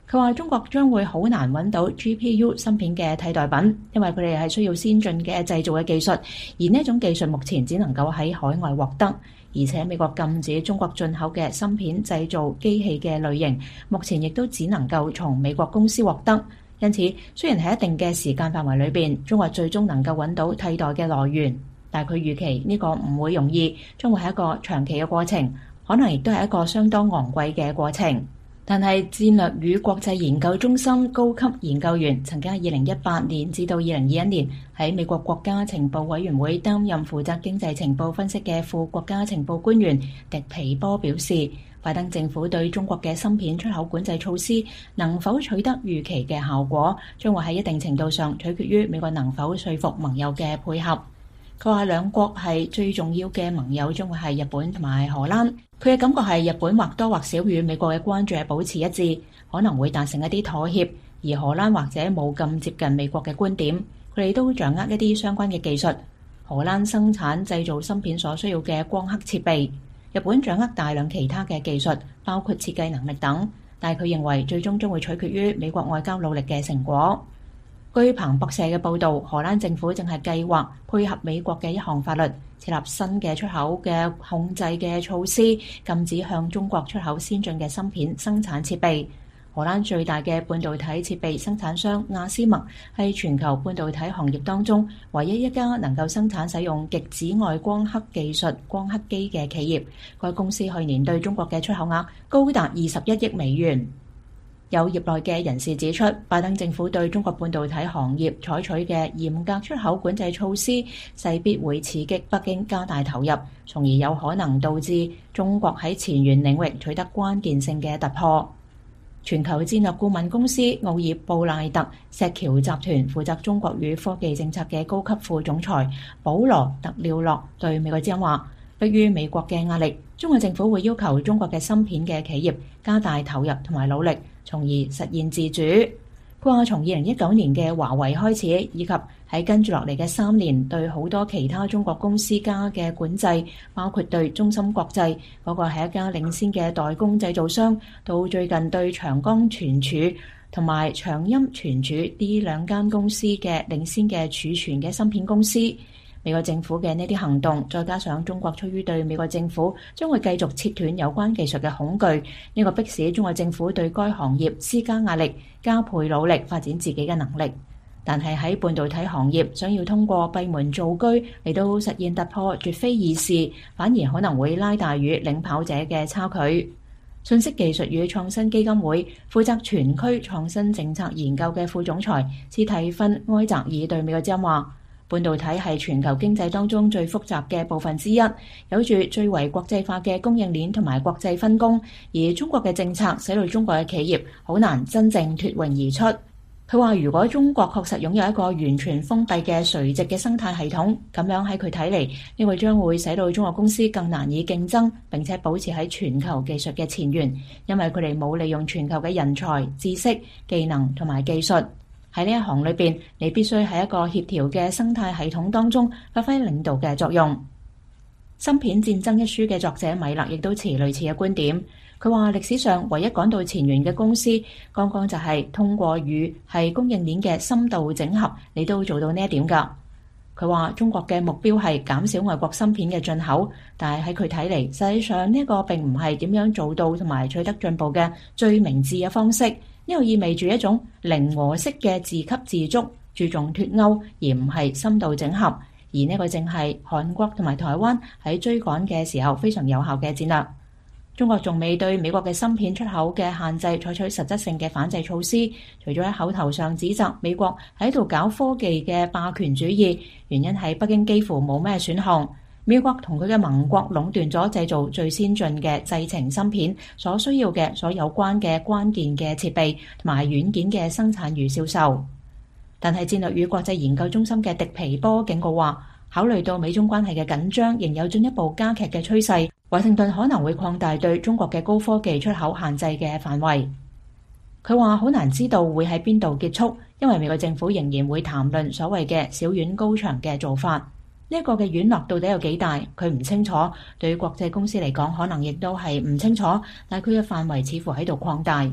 佢話中國將會好難揾到 GPU 芯片嘅替代品，因為佢哋係需要先進嘅製造嘅技術，而呢一種技術目前只能夠喺海外獲得，而且美國禁止中國進口嘅芯片製造機器嘅類型，目前亦都只能夠從美國公司獲得。因此，雖然喺一定嘅時間範圍裏邊，中國最終能夠揾到替代嘅來源，但係佢預期呢個唔會容易，將會係一個長期嘅過程，可能亦都係一個相當昂貴嘅過程。但係戰略與國際研究中心高級研究員曾經喺2018年至到2021年喺美國國家情報委員會擔任負責經濟情報分析嘅副國家情報官員迪皮波表示，拜登政府對中國嘅芯片出口管制措施能否取得預期嘅效果，將會喺一定程度上取決於美國能否說服盟友嘅配合。佢話兩國係最重要嘅盟友將會係日本同埋荷蘭。佢嘅感覺係日本或多或少與美國嘅關注係保持一致，可能會達成一啲妥協，而荷蘭或者冇咁接近美國嘅觀點。佢哋都掌握一啲相關嘅技術。荷蘭生產製造芯片所需要嘅光刻設備，日本掌握大量其他嘅技術，包括設計能力等。但係佢認為最終將會取決於美國外交努力嘅成果。據彭博社嘅報導，荷蘭政府正係計劃配合美國嘅一項法律，設立新嘅出口嘅控制嘅措施，禁止向中國出口先進嘅芯片生產設備。荷蘭最大嘅半導體設備生產商亞斯麥係全球半導體行業當中唯一一家能夠生產使用極紫外光刻技術光刻機嘅企業。該公司去年對中國嘅出口額高達21億美元。有業內嘅人士指出，拜登政府對中國半導體行業採取嘅嚴格出口管制措施，勢必會刺激北京加大投入，從而有可能導致中國喺前沿領域取得關鍵性嘅突破。全球戰略顧問公司奧爾布賴特石橋集團負責中國與科技政策嘅高級副總裁保羅特廖洛對美國之音話，迫於美國嘅壓力，中國政府會要求中國嘅芯片嘅企業加大投入同埋努力，從而實現自主。佢話從2019年嘅華為開始，以及喺跟住落嚟嘅3年對好多其他中國公司加嘅管制，包括對中芯國際嗰個係一家領先嘅代工製造商，到最近對長江存儲同埋長鑫存儲呢兩間公司嘅領先嘅儲存嘅芯片公司。美國政府嘅呢啲行動，再加上中國出於對美國政府將會繼續切斷有關技術嘅恐懼，呢個迫使中國政府對該行業施加壓力，加倍努力發展自己嘅能力。但係喺半導體行業，想要通過閉門造車嚟到實現突破，絕非易事，反而可能會拉大與領跑者嘅差距。信息技術與創新基金會負責全區創新政策研究嘅副總裁斯蒂芬埃澤爾對美國之音話，半導體係全球經濟當中最複雜嘅部分之一，有住最為國際化嘅供應鏈同埋國際分工，而中國嘅政策使到中國嘅企業好難真正脫穎而出。佢話如果中國確實擁有一個完全封閉嘅垂直嘅生態系統，咁樣喺佢睇嚟，呢個將會使到中國公司更難以競爭，並且保持喺全球技術嘅前沿，因為佢哋冇利用全球嘅人才、知識、技能同埋技術。喺呢一行裏邊，你必須喺一個協調嘅生態系統當中發揮領導嘅作用。《芯片戰爭》一書嘅作者米勒亦都持類似嘅觀點。佢話歷史上唯一趕到前沿嘅公司，剛剛就係通過與係供應鏈嘅深度整合，你都做到呢一點㗎。佢話中國嘅目標係減少外國芯片嘅進口，但係喺佢睇嚟，實際上呢個並唔係點樣做到同埋取得進步嘅最明智嘅方式。呢個意味住一種零和式嘅自給自足，注重脫鈎而唔係深度整合，而呢個正係韓國同埋台灣喺追趕嘅時候非常有效嘅戰略。中國仲未對美國嘅芯片出口嘅限制採取實質性嘅反制措施，除咗喺口頭上指責美國喺度搞科技嘅霸權主義，原因係北京幾乎冇咩選項。美國同佢嘅盟國壟斷咗製造最先進嘅製程芯片所需要嘅所有關嘅關鍵嘅設備同埋軟件嘅生產與銷售。但係戰略與國際研究中心嘅迪皮波警告話，考慮到美中關係嘅緊張仍有進一步加劇嘅趨勢，華盛頓可能會擴大對中國嘅高科技出口限制嘅範圍。佢話好難知道會喺邊度結束，因為美國政府仍然會談論所謂嘅小院高牆嘅做法。呢一個嘅院落到底有幾大，佢唔清楚。對於國際公司嚟講，可能亦都係唔清楚，但係佢嘅範圍似乎喺度擴大。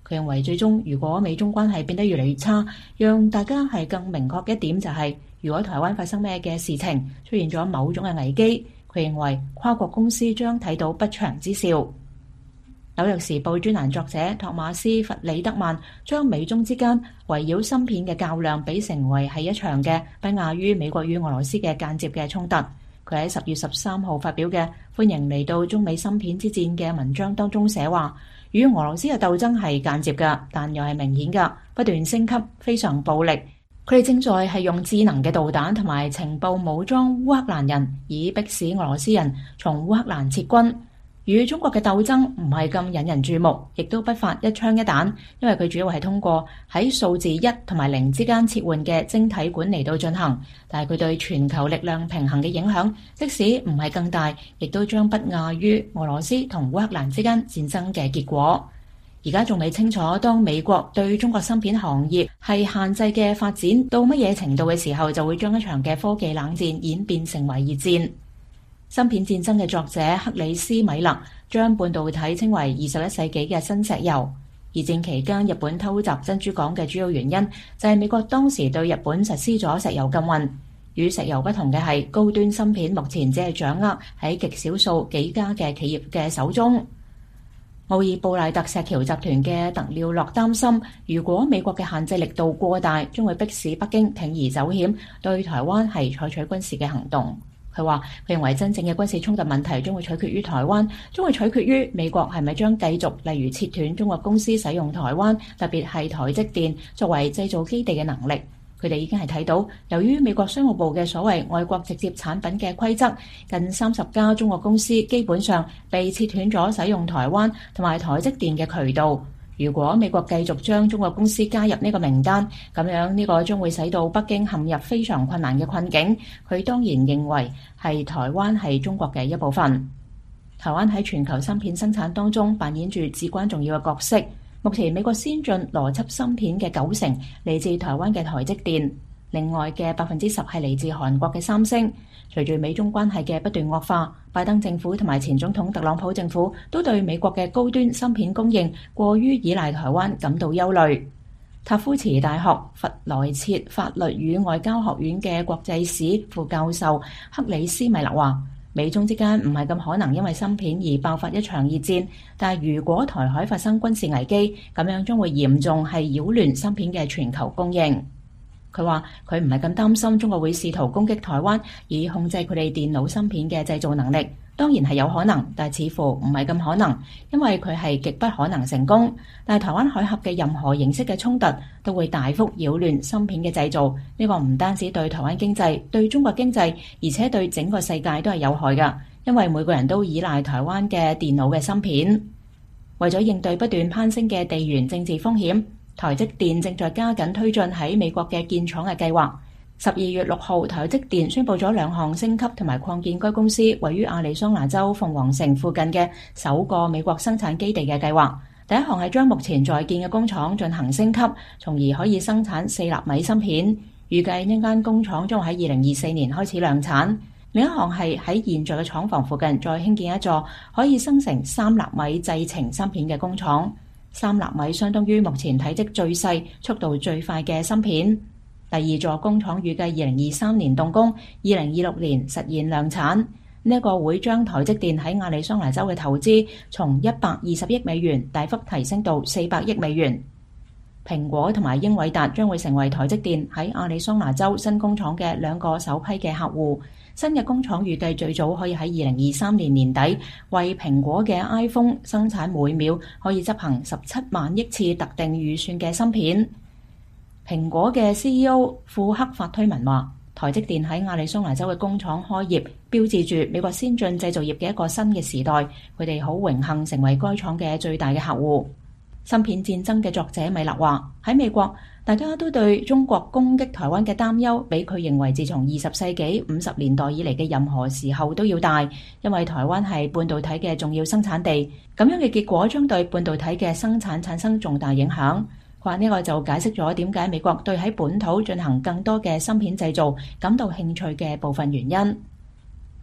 佢認為最終如果美中關係變得越嚟越差，讓大家係更明確一點就係，如果台灣發生咩嘅事情，出現咗某種嘅危機，佢認為跨國公司將睇到不祥之兆。紐約時報專欄作者托馬斯·弗里德曼將美中之間圍繞芯片嘅較量比成為係一場嘅不亞於美國與俄羅斯嘅間接嘅衝突。佢喺10月13號發表嘅歡迎嚟到中美芯片之戰嘅文章當中寫話，與俄羅斯嘅鬥爭係間接㗎，但又係明顯㗎，不斷升級，非常暴力。佢哋正在係用智能嘅導彈同埋情報武裝烏克蘭人，以迫使俄羅斯人從烏克蘭撤軍。與中國嘅鬥爭唔係咁引人注目，亦都不乏一槍一彈，因為佢主要係通過喺數字1同埋0之間切換嘅晶體管嚟到進行。但係佢對全球力量平衡嘅影響，即使唔係更大，亦都將不亞於俄羅斯同烏克蘭之間戰爭嘅結果。而家仲未清楚，當美國對中國芯片行業係限制嘅發展到乜嘢程度嘅時候，就會將一場嘅科技冷戰演變成為熱戰。芯片戰爭嘅作者克里斯米勒將半導體稱為21世紀嘅新石油。二戰期間，日本偷襲珍珠港嘅主要原因就係美國當時對日本實施咗石油禁運。與石油不同嘅係，高端芯片目前只係掌握喺極少數幾家嘅企業嘅手中。奧爾布賴特石橋集團嘅特廖洛擔心，如果美國嘅限制力度過大，將會迫使北京鋌而走險，對台灣係採取軍事嘅行動。佢話：佢認為真正嘅軍事衝突問題將會取決於台灣，將會取決於美國係咪將繼續，例如切斷中國公司使用台灣，特別係台積電作為製造基地嘅能力。佢哋已經係睇到，由於美國商務部嘅所謂外國直接產品嘅規則，近30家中國公司基本上被切斷咗使用台灣同埋台積電嘅渠道。如果美國繼續將中國公司加入呢個名單，咁樣呢個將會使到北京陷入非常困難嘅困境。佢當然認為係台灣係中國嘅一部分。台灣喺全球芯片生產當中扮演住至關重要嘅角色。目前美國先進邏輯芯片嘅90%嚟自台灣嘅台積電，另外嘅10%係嚟自韓國嘅三星。隨住美中關係嘅不斷惡化，拜登政府同埋前總統特朗普政府都對美國嘅高端芯片供應過於依賴台灣感到憂慮。塔夫茨大學弗萊切法律與外交學院嘅國際史副教授克里斯米勒話：美中之間唔係咁可能因為芯片而爆發一場熱戰，但係如果台海發生軍事危機，咁樣將會嚴重係擾亂芯片嘅全球供應。佢話：佢唔係咁擔心中國會試圖攻擊台灣，以控制佢哋電腦芯片嘅製造能力。當然係有可能，但似乎唔係咁可能，因為佢係極不可能成功。但係台灣海峽嘅任何形式嘅衝突都會大幅擾亂芯片嘅製造。呢個唔單止對台灣經濟、對中國經濟，而且對整個世界都係有害㗎，因為每個人都依賴台灣嘅電腦嘅芯片。為咗應對不斷攀升嘅地緣政治風險，台積電正在加緊推進喺美國嘅建廠嘅計劃。12月6號，台積電宣布咗2項升級同埋擴建該公司位於亞利桑那州鳳凰城附近嘅首個美國生產基地嘅計劃。第一項係將目前在建嘅工廠進行升級，從而可以生產4納米芯片。預計呢間工廠將喺2024年開始量產。另一項係喺現在嘅廠房附近再興建一座可以生成3納米製程芯片嘅工廠。3納米相當於目前體積最細、速度最快嘅芯片。第二座工廠預計2023年動工，2026年實現量產。呢一個會將台積電喺亞利桑那州嘅投資從120億美元大幅提升到400億美元。蘋果同埋英偉達將會成為台積電喺亞利桑那州新工廠嘅2個首批嘅客戶。新嘅工廠預計最早可以喺2023年年底為蘋果嘅 iPhone 生產每秒可以執行17萬億次特定預算嘅芯片。蘋果嘅 CEO 庫克法推文話：台積電喺亞利桑那州嘅工廠開業，標誌住美國先進製造業嘅一個新嘅時代。佢哋好榮幸成為該廠嘅最大嘅客戶。芯片戰爭嘅作者米勒話：喺美國，大家都對中國攻擊台灣嘅擔憂，比佢認為自從20世紀50年代以嚟嘅任何時候都要大，因為台灣係半導體嘅重要生產地。咁樣嘅結果將對半導體嘅生產產生重大影響。佢話呢個就解釋咗點解美國對喺本土進行更多嘅芯片製造感到興趣嘅部分原因。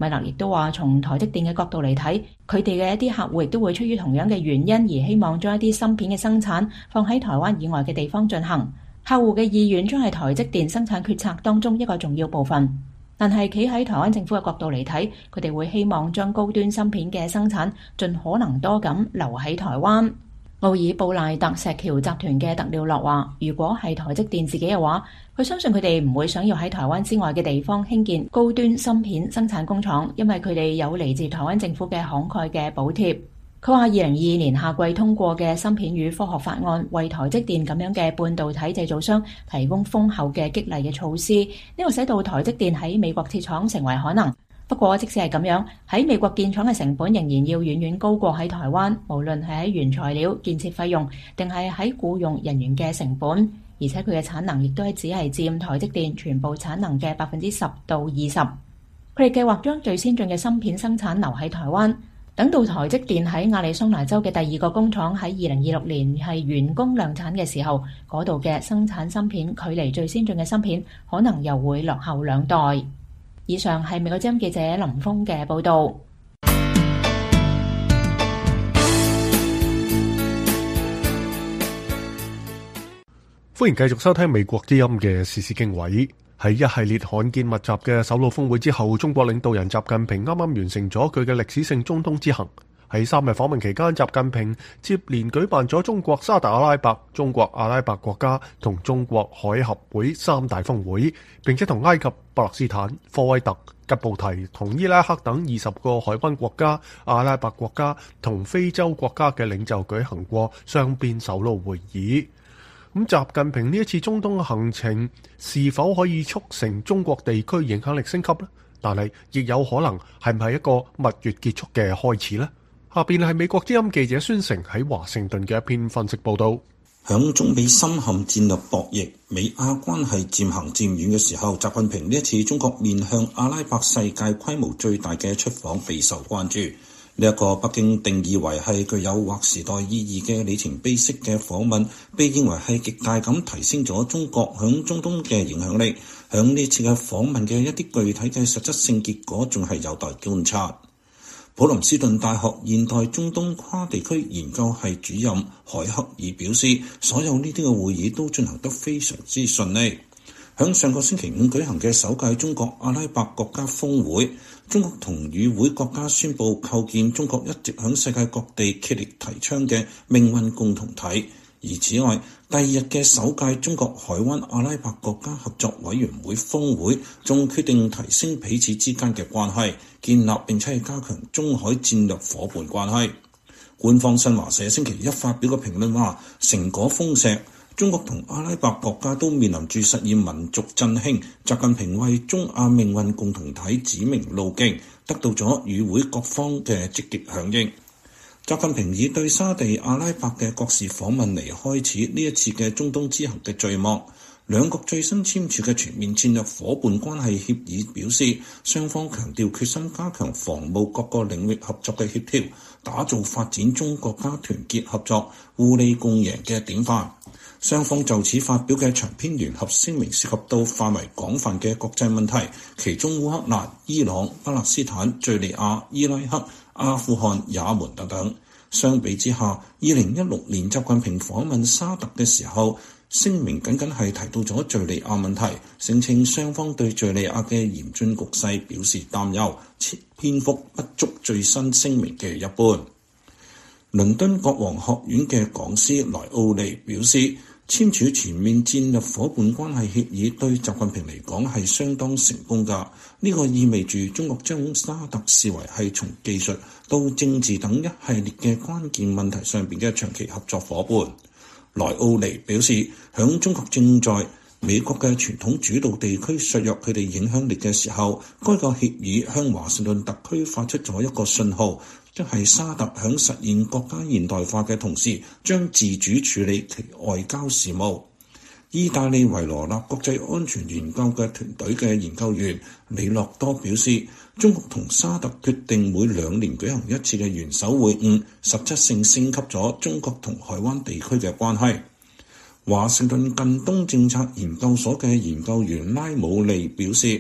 米勒亦都話，從台積電嘅角度嚟睇，佢哋嘅一啲客戶亦都會出於同樣嘅原因而希望將一啲芯片嘅生產放喺台灣以外嘅地方進行。客戶嘅意願將係台積電生產決策當中一個重要部分。但係企喺台灣政府嘅角度嚟睇，佢哋會希望將高端芯片嘅生產盡可能多咁留喺台灣。奧爾布賴特石橋集團嘅特廖洛話，如果係台積電自己嘅話，佢相信佢哋唔會想要喺台灣之外嘅地方興建高端芯片生產工廠，因為佢哋有嚟自台灣政府嘅慷慨嘅補貼。佢話2022年夏季通過嘅芯片與科學法案，為台積電咁樣嘅半導體製造商提供豐厚嘅激勵嘅措施，呢個使到台積電喺美國設廠成為可能。不過即使係咁樣，喺美國建廠嘅成本仍然要遠遠高過喺台灣，無論係喺原材料、建設費用，定係喺僱用人員嘅成本，而且佢嘅產能亦都只係佔台積電全部產能嘅10%到20%。佢哋計劃將最先進嘅芯片生產留喺台灣，等到台積電喺亞利桑那州嘅第2個工廠喺2026年係完工量產嘅時候，嗰度嘅生產芯片距離最先進嘅芯片可能又會落後2代。以上係美國之音記者林峰嘅報道。 歡迎繼續收聽美國之音嘅時事經緯。喺一系列罕見密集嘅首腦峰會之後，中國領導人習近平啱啱完成咗佢嘅歷史性中東之行。喺3日訪問期間，習近平接連舉辦咗中國沙特阿拉伯、中國阿拉伯國家同中國海合會3大峰會，並且同埃及、巴勒斯坦、科威特、吉布提同伊拉克等20個海灣國家、阿拉伯國家同非洲國家嘅領袖舉行過雙邊首腦會議。咁習近平呢一次中東行程是否可以促成中國地區影響力升級呢？但係亦有可能係唔係一個蜜月結束嘅開始呢？下邊係美國之音記者孫成喺華盛頓嘅一篇分析報道。 響中美深陷戰略博弈、美亞關係漸行漸遠嘅時候，習近平呢一次中國面向阿拉伯世界規模最大嘅出訪備受關注。呢一個北京定義為係具有劃時代意義嘅里程碑式嘅訪問，被認為係極大咁提升咗中國響中東嘅影響力。響呢次嘅訪問嘅一啲具體嘅實質性結果，仲係有待觀察。普林斯頓大學現代中東跨地區研究系主任海克爾表示，所有呢啲嘅會議都進行得非常之順利。響上個星期5舉行嘅首屆中國阿拉伯國家峰會，中國同與會國家宣布構建中國一直響世界各地竭力提倡嘅命運共同體。而此外，第2日嘅首屆中國海灣阿拉伯國家合作委員會峰會仲決定提升彼此之間嘅關係，建立並且係加強中海戰略夥伴關係。官方新華社星期1發表嘅評論話，成果豐碩，中國同阿拉伯國家都面臨住實現民族振興，習近平為中亞命運共同體指明路徑，得到咗與會各方嘅積極響應。習近平以對沙地阿拉伯嘅國事訪問嚟開始呢一次嘅中東之行嘅序幕。兩國最新簽署嘅全面戰略夥伴關係協議表示，雙方強調決心加強防務各個領域合作嘅協調，打造發展中國家團結合作、互利共贏嘅典範。雙方就此發表嘅長篇聯合聲明涉及到範圍廣泛嘅國際問題，其中烏克蘭、伊朗、巴勒斯坦、敘利亞、伊拉克、阿富汗、也門等等。相比之下，2016年習近平訪問沙特嘅時候，聲明僅僅係提到咗敘利亞問題，聲稱雙方對敘利亞嘅嚴峻局勢表示擔憂，篇幅不足最新聲明嘅一半。倫敦國王學院嘅講師萊奧尼表示，簽署全面戰略夥伴關係協議對習近平嚟講係相當成功㗎。呢個意味住中國將沙特視為係從技術到政治等一系列嘅關鍵問題上邊嘅長期合作夥伴。萊奧尼表示，響中國正在美國嘅傳統主導地區削弱佢哋影響力嘅時候，該個協議向華盛頓特區發出咗一個信號，即係沙特響實現國家現代化嘅同時，將自主處理其外交事務。意大利維羅納國際安全研究嘅團隊嘅研究員李諾多表示，中國同沙特決定每2年舉行一次嘅元首會晤，實質性升級咗中國同海灣地區嘅關係。華盛頓近東政策研究所嘅研究員拉姆利表示，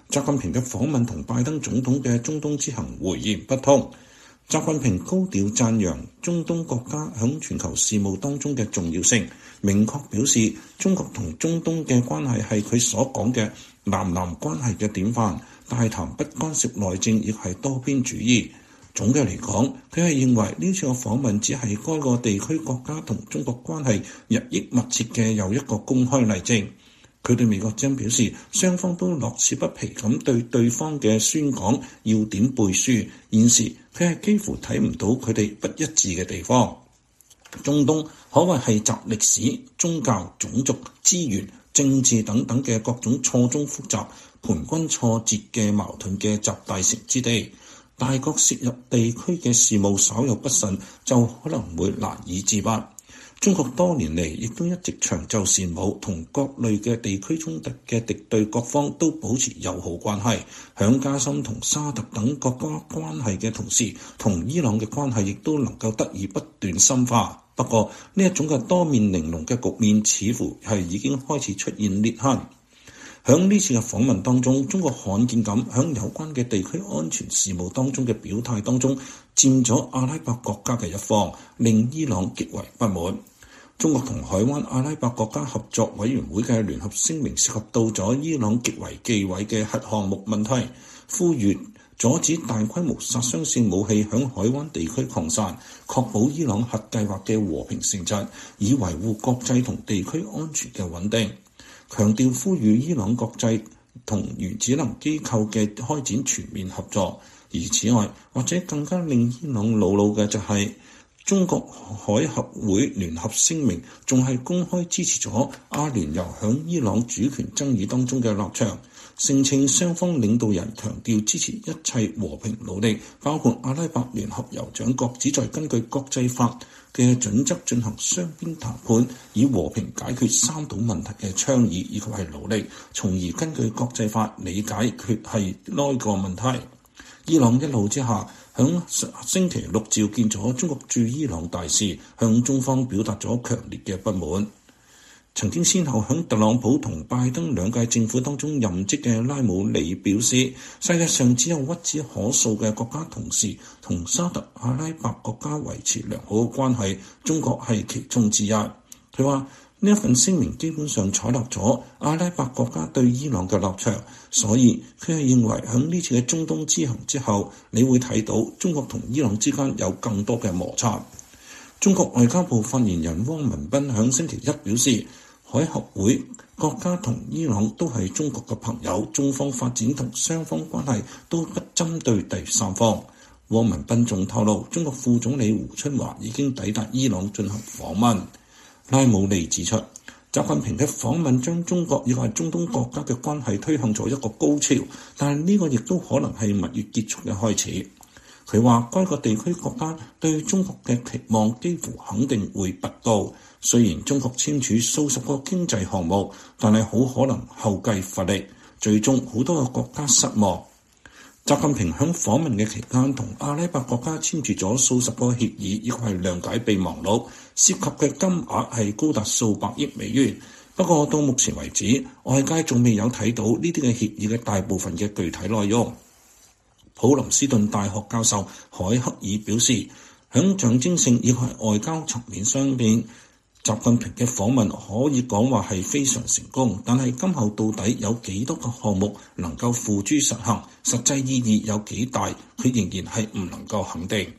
習近平嘅訪問同拜登總統嘅中東之行回言不通。習近平高調讚揚中東國家響全球事務當中嘅重要性，明確表示中國同中東嘅關係係佢所講嘅南南關係嘅典範，大談不干涉內政亦係多邊主義。總嘅嚟講，佢係認為呢次嘅訪問只係該個地區國家同中國關係日益密切嘅又一個公開例證。佢對美國之音表示，雙方都樂此不疲咁對對方嘅宣講要點背書。現時佢係幾乎睇唔到佢哋不一致嘅地方。中東可謂係集歷史、宗教、種族、資源、政治等等嘅各種錯綜複雜、盤根錯節嘅矛盾嘅集大成之地。大國涉入地區嘅事務稍有不慎，就可能會難以自拔。中國多年嚟亦都一直長袖善舞，同各類嘅地區衝突嘅敵對各方都保持友好關係。響加深同沙特等國家關係嘅同時，同伊朗嘅關係亦都能夠得以不斷深化。不過呢一種嘅多面玲瓏嘅局面，似乎係已經開始出現裂痕。響呢次嘅訪問當中，中國罕見咁響有關嘅地區安全事務當中嘅表態當中，佔咗阿拉伯國家嘅一方，令伊朗極為不滿。中國同海灣阿拉伯國家合作委員會嘅聯合聲明涉及到咗伊朗極為忌諱嘅核項目問題，呼籲阻止大規模殺傷性武器響海灣地區擴散，確保伊朗核計劃嘅和平性質，以維護國際同地區安全嘅穩定。強調呼籲伊朗國際同原子能機構嘅開展全面合作。而此外，或者更加令伊朗惱怒嘅就係中國海合會聯合聲明仲係公開支持咗阿聯酋響伊朗主權爭議當中嘅立場，聲稱雙方領導人強調支持一切和平努力，包括阿拉伯聯合酋長國旨在根據國際法嘅準則進行雙邊談判，以和平解決三島問題嘅倡議以及係努力，從而根據國際法理解決係呢個問題。伊朗一怒之下，響星期六召見咗中國駐伊朗大使，向中方表達咗強烈嘅不滿。曾經先後響特朗普同拜登兩屆政府當中任職嘅拉姆里表示，世界上只有屈指可數嘅國家同時同沙特阿拉伯國家維持良好嘅關係，中國係其中之一。佢話呢一份聲明基本上採納咗阿拉伯國家對伊朗嘅立場，所以佢係認為響呢次嘅中東之行之後，你會睇到中國同伊朗之間有更多嘅摩擦。中國外交部發言人汪文斌響星期一表示，海合會國家同伊朗都係中國嘅朋友，中方發展同雙方關係都不針對第三方。汪文斌仲透露，中國副總理胡春華已經抵達伊朗進行訪問。拉姆利指出，習近平嘅訪問將中國以及中東國家嘅關係推向咗一個高潮，但係呢個亦都可能係蜜月結束嘅開始。佢話該個地區國家對中國嘅期望幾乎肯定會不高，雖然中國簽署數十個經濟項目，但係好可能後繼乏力，最終好多個國家失望。習近平響訪問嘅期間，同阿拉伯國家簽署咗數十個協議，以及係諒解備忘錄，涉及嘅金額係高達數百億美元。不過到目前為止，外界仲未有睇到呢啲嘅協議嘅大部分嘅具體內容。普林斯頓大學教授海克爾表示，響象徵性以及係外交層面上面，習近平嘅訪問可以講話係非常成功，但係今後到底有幾多個項目能夠付諸實行，實際意義有幾大，佢仍然係唔能夠肯定。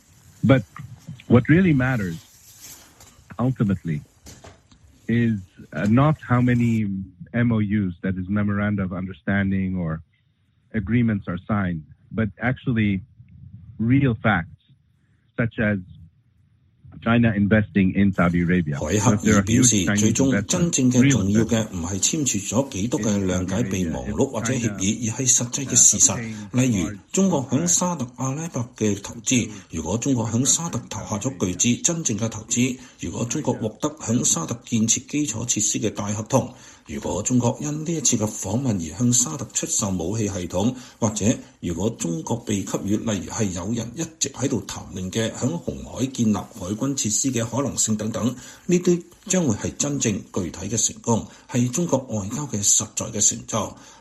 But what really matters ultimately is not how many MOUs, that is Memoranda of Understanding or agreements are signed, but actually real facts such as China investing in Saudi Arabia. 海克爾表示，最終真正嘅重要嘅唔係簽署咗幾多嘅諒解備忘錄或者協議，而係實際嘅事實。例如，中國響沙特阿拉伯嘅投資，如果中國響沙特投下咗巨資，真正嘅投資；如果中國獲得響沙特建設基礎設施嘅大合同；如果中國因呢一次嘅訪問而向沙特出售武器系統，或者如果中國被給予例如係有人一直喺度談論嘅響紅海建立海軍設施嘅可能性等等，呢啲將會係真正具體嘅成功，係中國外交嘅實在嘅成就。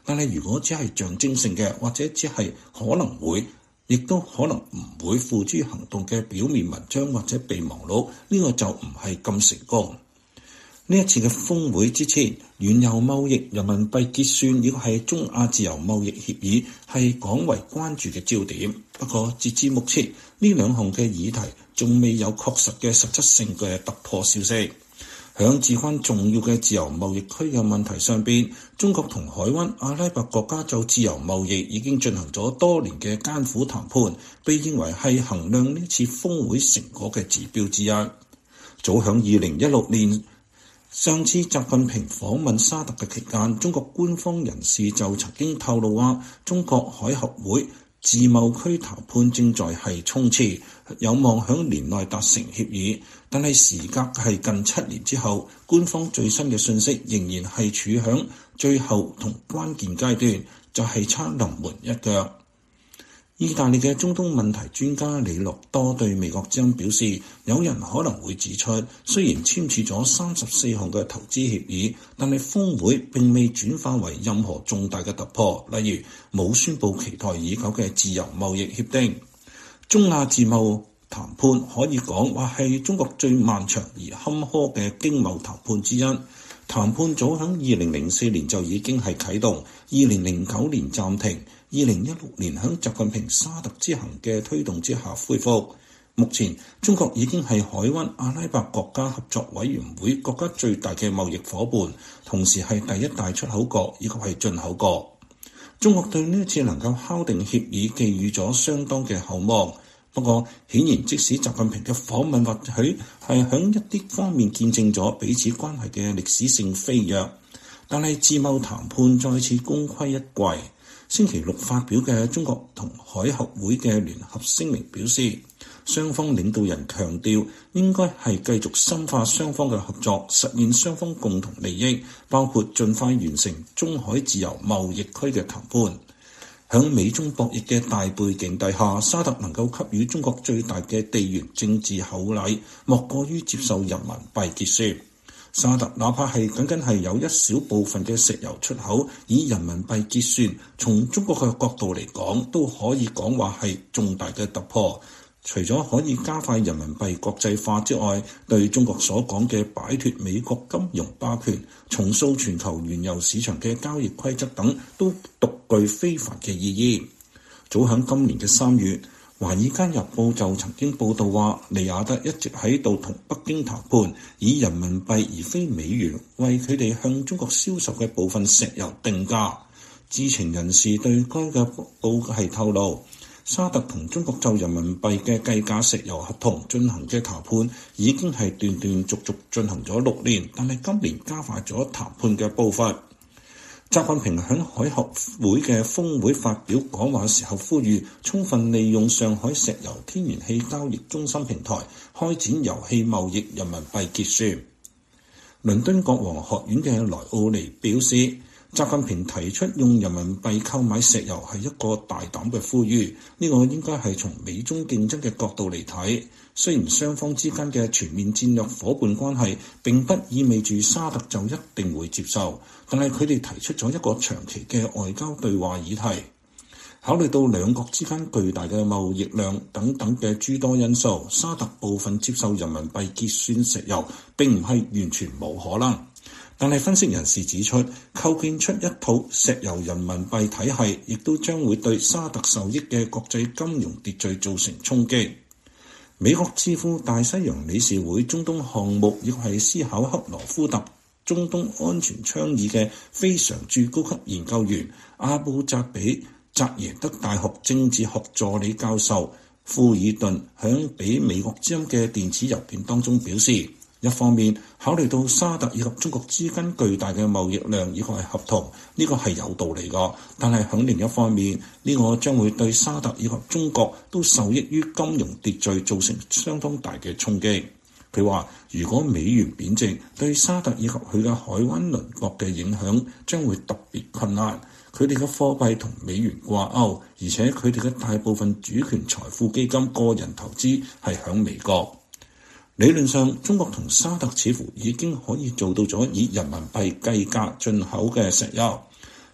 但係如果只係象徵性嘅，或者只係可能會，亦都可能唔會付諸行動嘅表面文章或者備忘錄，呢個就唔係咁成功。呢一次嘅峰會之前，原油貿易、人民幣結算，亦係中亞自由貿易協議係廣為關注嘅焦點。不過截至目前，呢兩項嘅議題仲未有確實嘅實質性嘅突破消息。響至關重要嘅自由貿易區嘅問題上邊，中國同海灣、阿拉伯國家就自由貿易已經進行咗多年嘅艱苦談判，被認為係衡量呢次峰會成果嘅指標之一。早響2016年，上次習近平訪問沙特嘅期間，中國官方人士就曾經透露話，中國海合會自貿區談判正在係衝刺，有望響年內達成協議。但係時隔係近7年之後，官方最新嘅信息仍然係處響最後同關鍵階段，就係差臨門一腳。意大利嘅中東問題專家李諾多對美國之音表示，有人可能會指出，雖然簽署咗34項嘅投資協議，但係峰會並未轉化為任何重大嘅突破，例如冇宣布期待已久嘅自由貿易協定。中亞自貿談判可以講話係中國最漫長而坎坷嘅經貿談判之一。談判早喺2004年就已經係啟動，2009年暫停，2016年喺習近平沙特之行嘅推動之下恢復。目前中國已經係海灣阿拉伯國家合作委員會國家最大嘅貿易夥伴，同時係第一大出口國以及係進口國。中國對呢一次能夠敲定協議寄予咗相當嘅厚望。不過，顯然即使習近平嘅訪問或許係喺一啲方面見證咗彼此關係嘅歷史性飛躍，但係自貿談判再次功虧一簣。星期六發表嘅中國同海合會嘅聯合聲明表示，雙方領導人強調應該係繼續深化雙方嘅合作，實現雙方共同利益，包括盡快完成中海自由貿易區嘅談判。喺美中博弈嘅大背景底下，沙特能夠給予中國最大嘅地緣政治厚禮，莫過於接受人民幣結算。沙特哪怕係僅僅係有一小部分嘅石油出口以人民幣結算，從中國嘅角度嚟講，都可以講話係重大嘅突破。除咗可以加快人民幣國際化之外，對中國所講嘅擺脫美國金融霸權、重塑全球原油市場嘅交易規則等，都獨具非凡嘅意義。早喺今年嘅3月，《華爾街日報》就曾經報道話，利雅得一直喺度同北京談判，以人民幣而非美元為佢哋向中國銷售嘅部分石油定價。知情人士對該嘅報係透露，沙特同中國就人民幣嘅計價石油合同進行嘅談判已經係斷斷續續進行咗6年，但係今年加快咗談判嘅步伐。習近平喺海合會嘅峰會發表講話時候呼籲，充分利用上海石油天然氣交易中心平台，開展油氣貿易人民幣結算。倫敦國王學院嘅萊奧尼表示，習近平提出用人民幣購買石油係一個大膽嘅呼籲，呢個應該係從美中競爭嘅角度嚟睇。雖然雙方之間嘅全面戰略夥伴關係並不意味住沙特就一定會接受，但係佢哋提出咗一個長期嘅外交對話議題。考慮到兩國之間巨大嘅貿易量等等嘅諸多因素，沙特部分接受人民幣結算石油並唔係完全冇可能。但係分析人士指出，構建出一套石油人民幣體系，亦都將會對沙特受益嘅國際金融秩序造成衝擊。美國智庫大西洋理事會中東項目亦係思考克羅夫特中東安全倡議嘅非常駐高級研究員阿布扎比扎耶德大學政治學助理教授庫爾頓響俾美國之音嘅電子郵件當中表示，一方面考慮到沙特以及中國之間巨大嘅貿易量以及係合同，呢個係有道理㗎。但係響另一方面，呢個將會對沙特以及中國都受益於金融秩序造成相當大嘅衝擊。佢話，如果美元貶值，對沙特以及佢嘅海灣鄰國嘅影響將會特別困難。佢哋嘅貨幣同美元掛鈎，而且佢哋嘅大部分主權財富基金個人投資係響美國。理論上，中國同沙特似乎已經可以做到咗以人民幣計價進口嘅石油。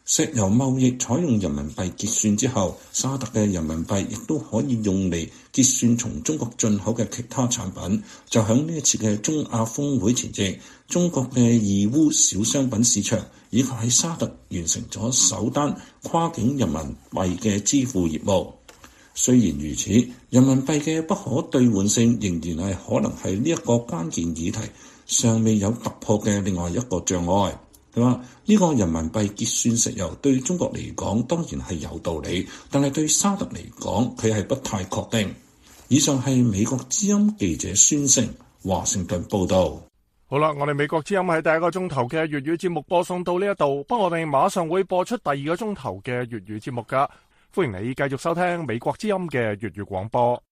石油貿易採用人民幣結算之後，沙特嘅人民幣亦都可以用嚟結算從中國進口嘅其他產品。就喺呢一次嘅中亞峰會前夕，中國嘅義烏小商品市場以及喺沙特完成咗首單跨境人民幣嘅支付業務。雖然如此，人民幣嘅不可兌換性仍然係可能係呢一個關鍵議題尚未有突破嘅另外一個障礙。佢話呢個人民幣結算石油對中國嚟講當然係有道理，但係對沙特嚟講佢係不太確定。以上係美國之音記者孫成華盛頓報道。 好啦，我哋美國之音喺第一個鐘頭嘅粵語節目播送到呢一度，不過我哋馬上會播出第二個鐘頭嘅粵語節目噶，歡迎你繼續收聽美國之音嘅粵語廣播。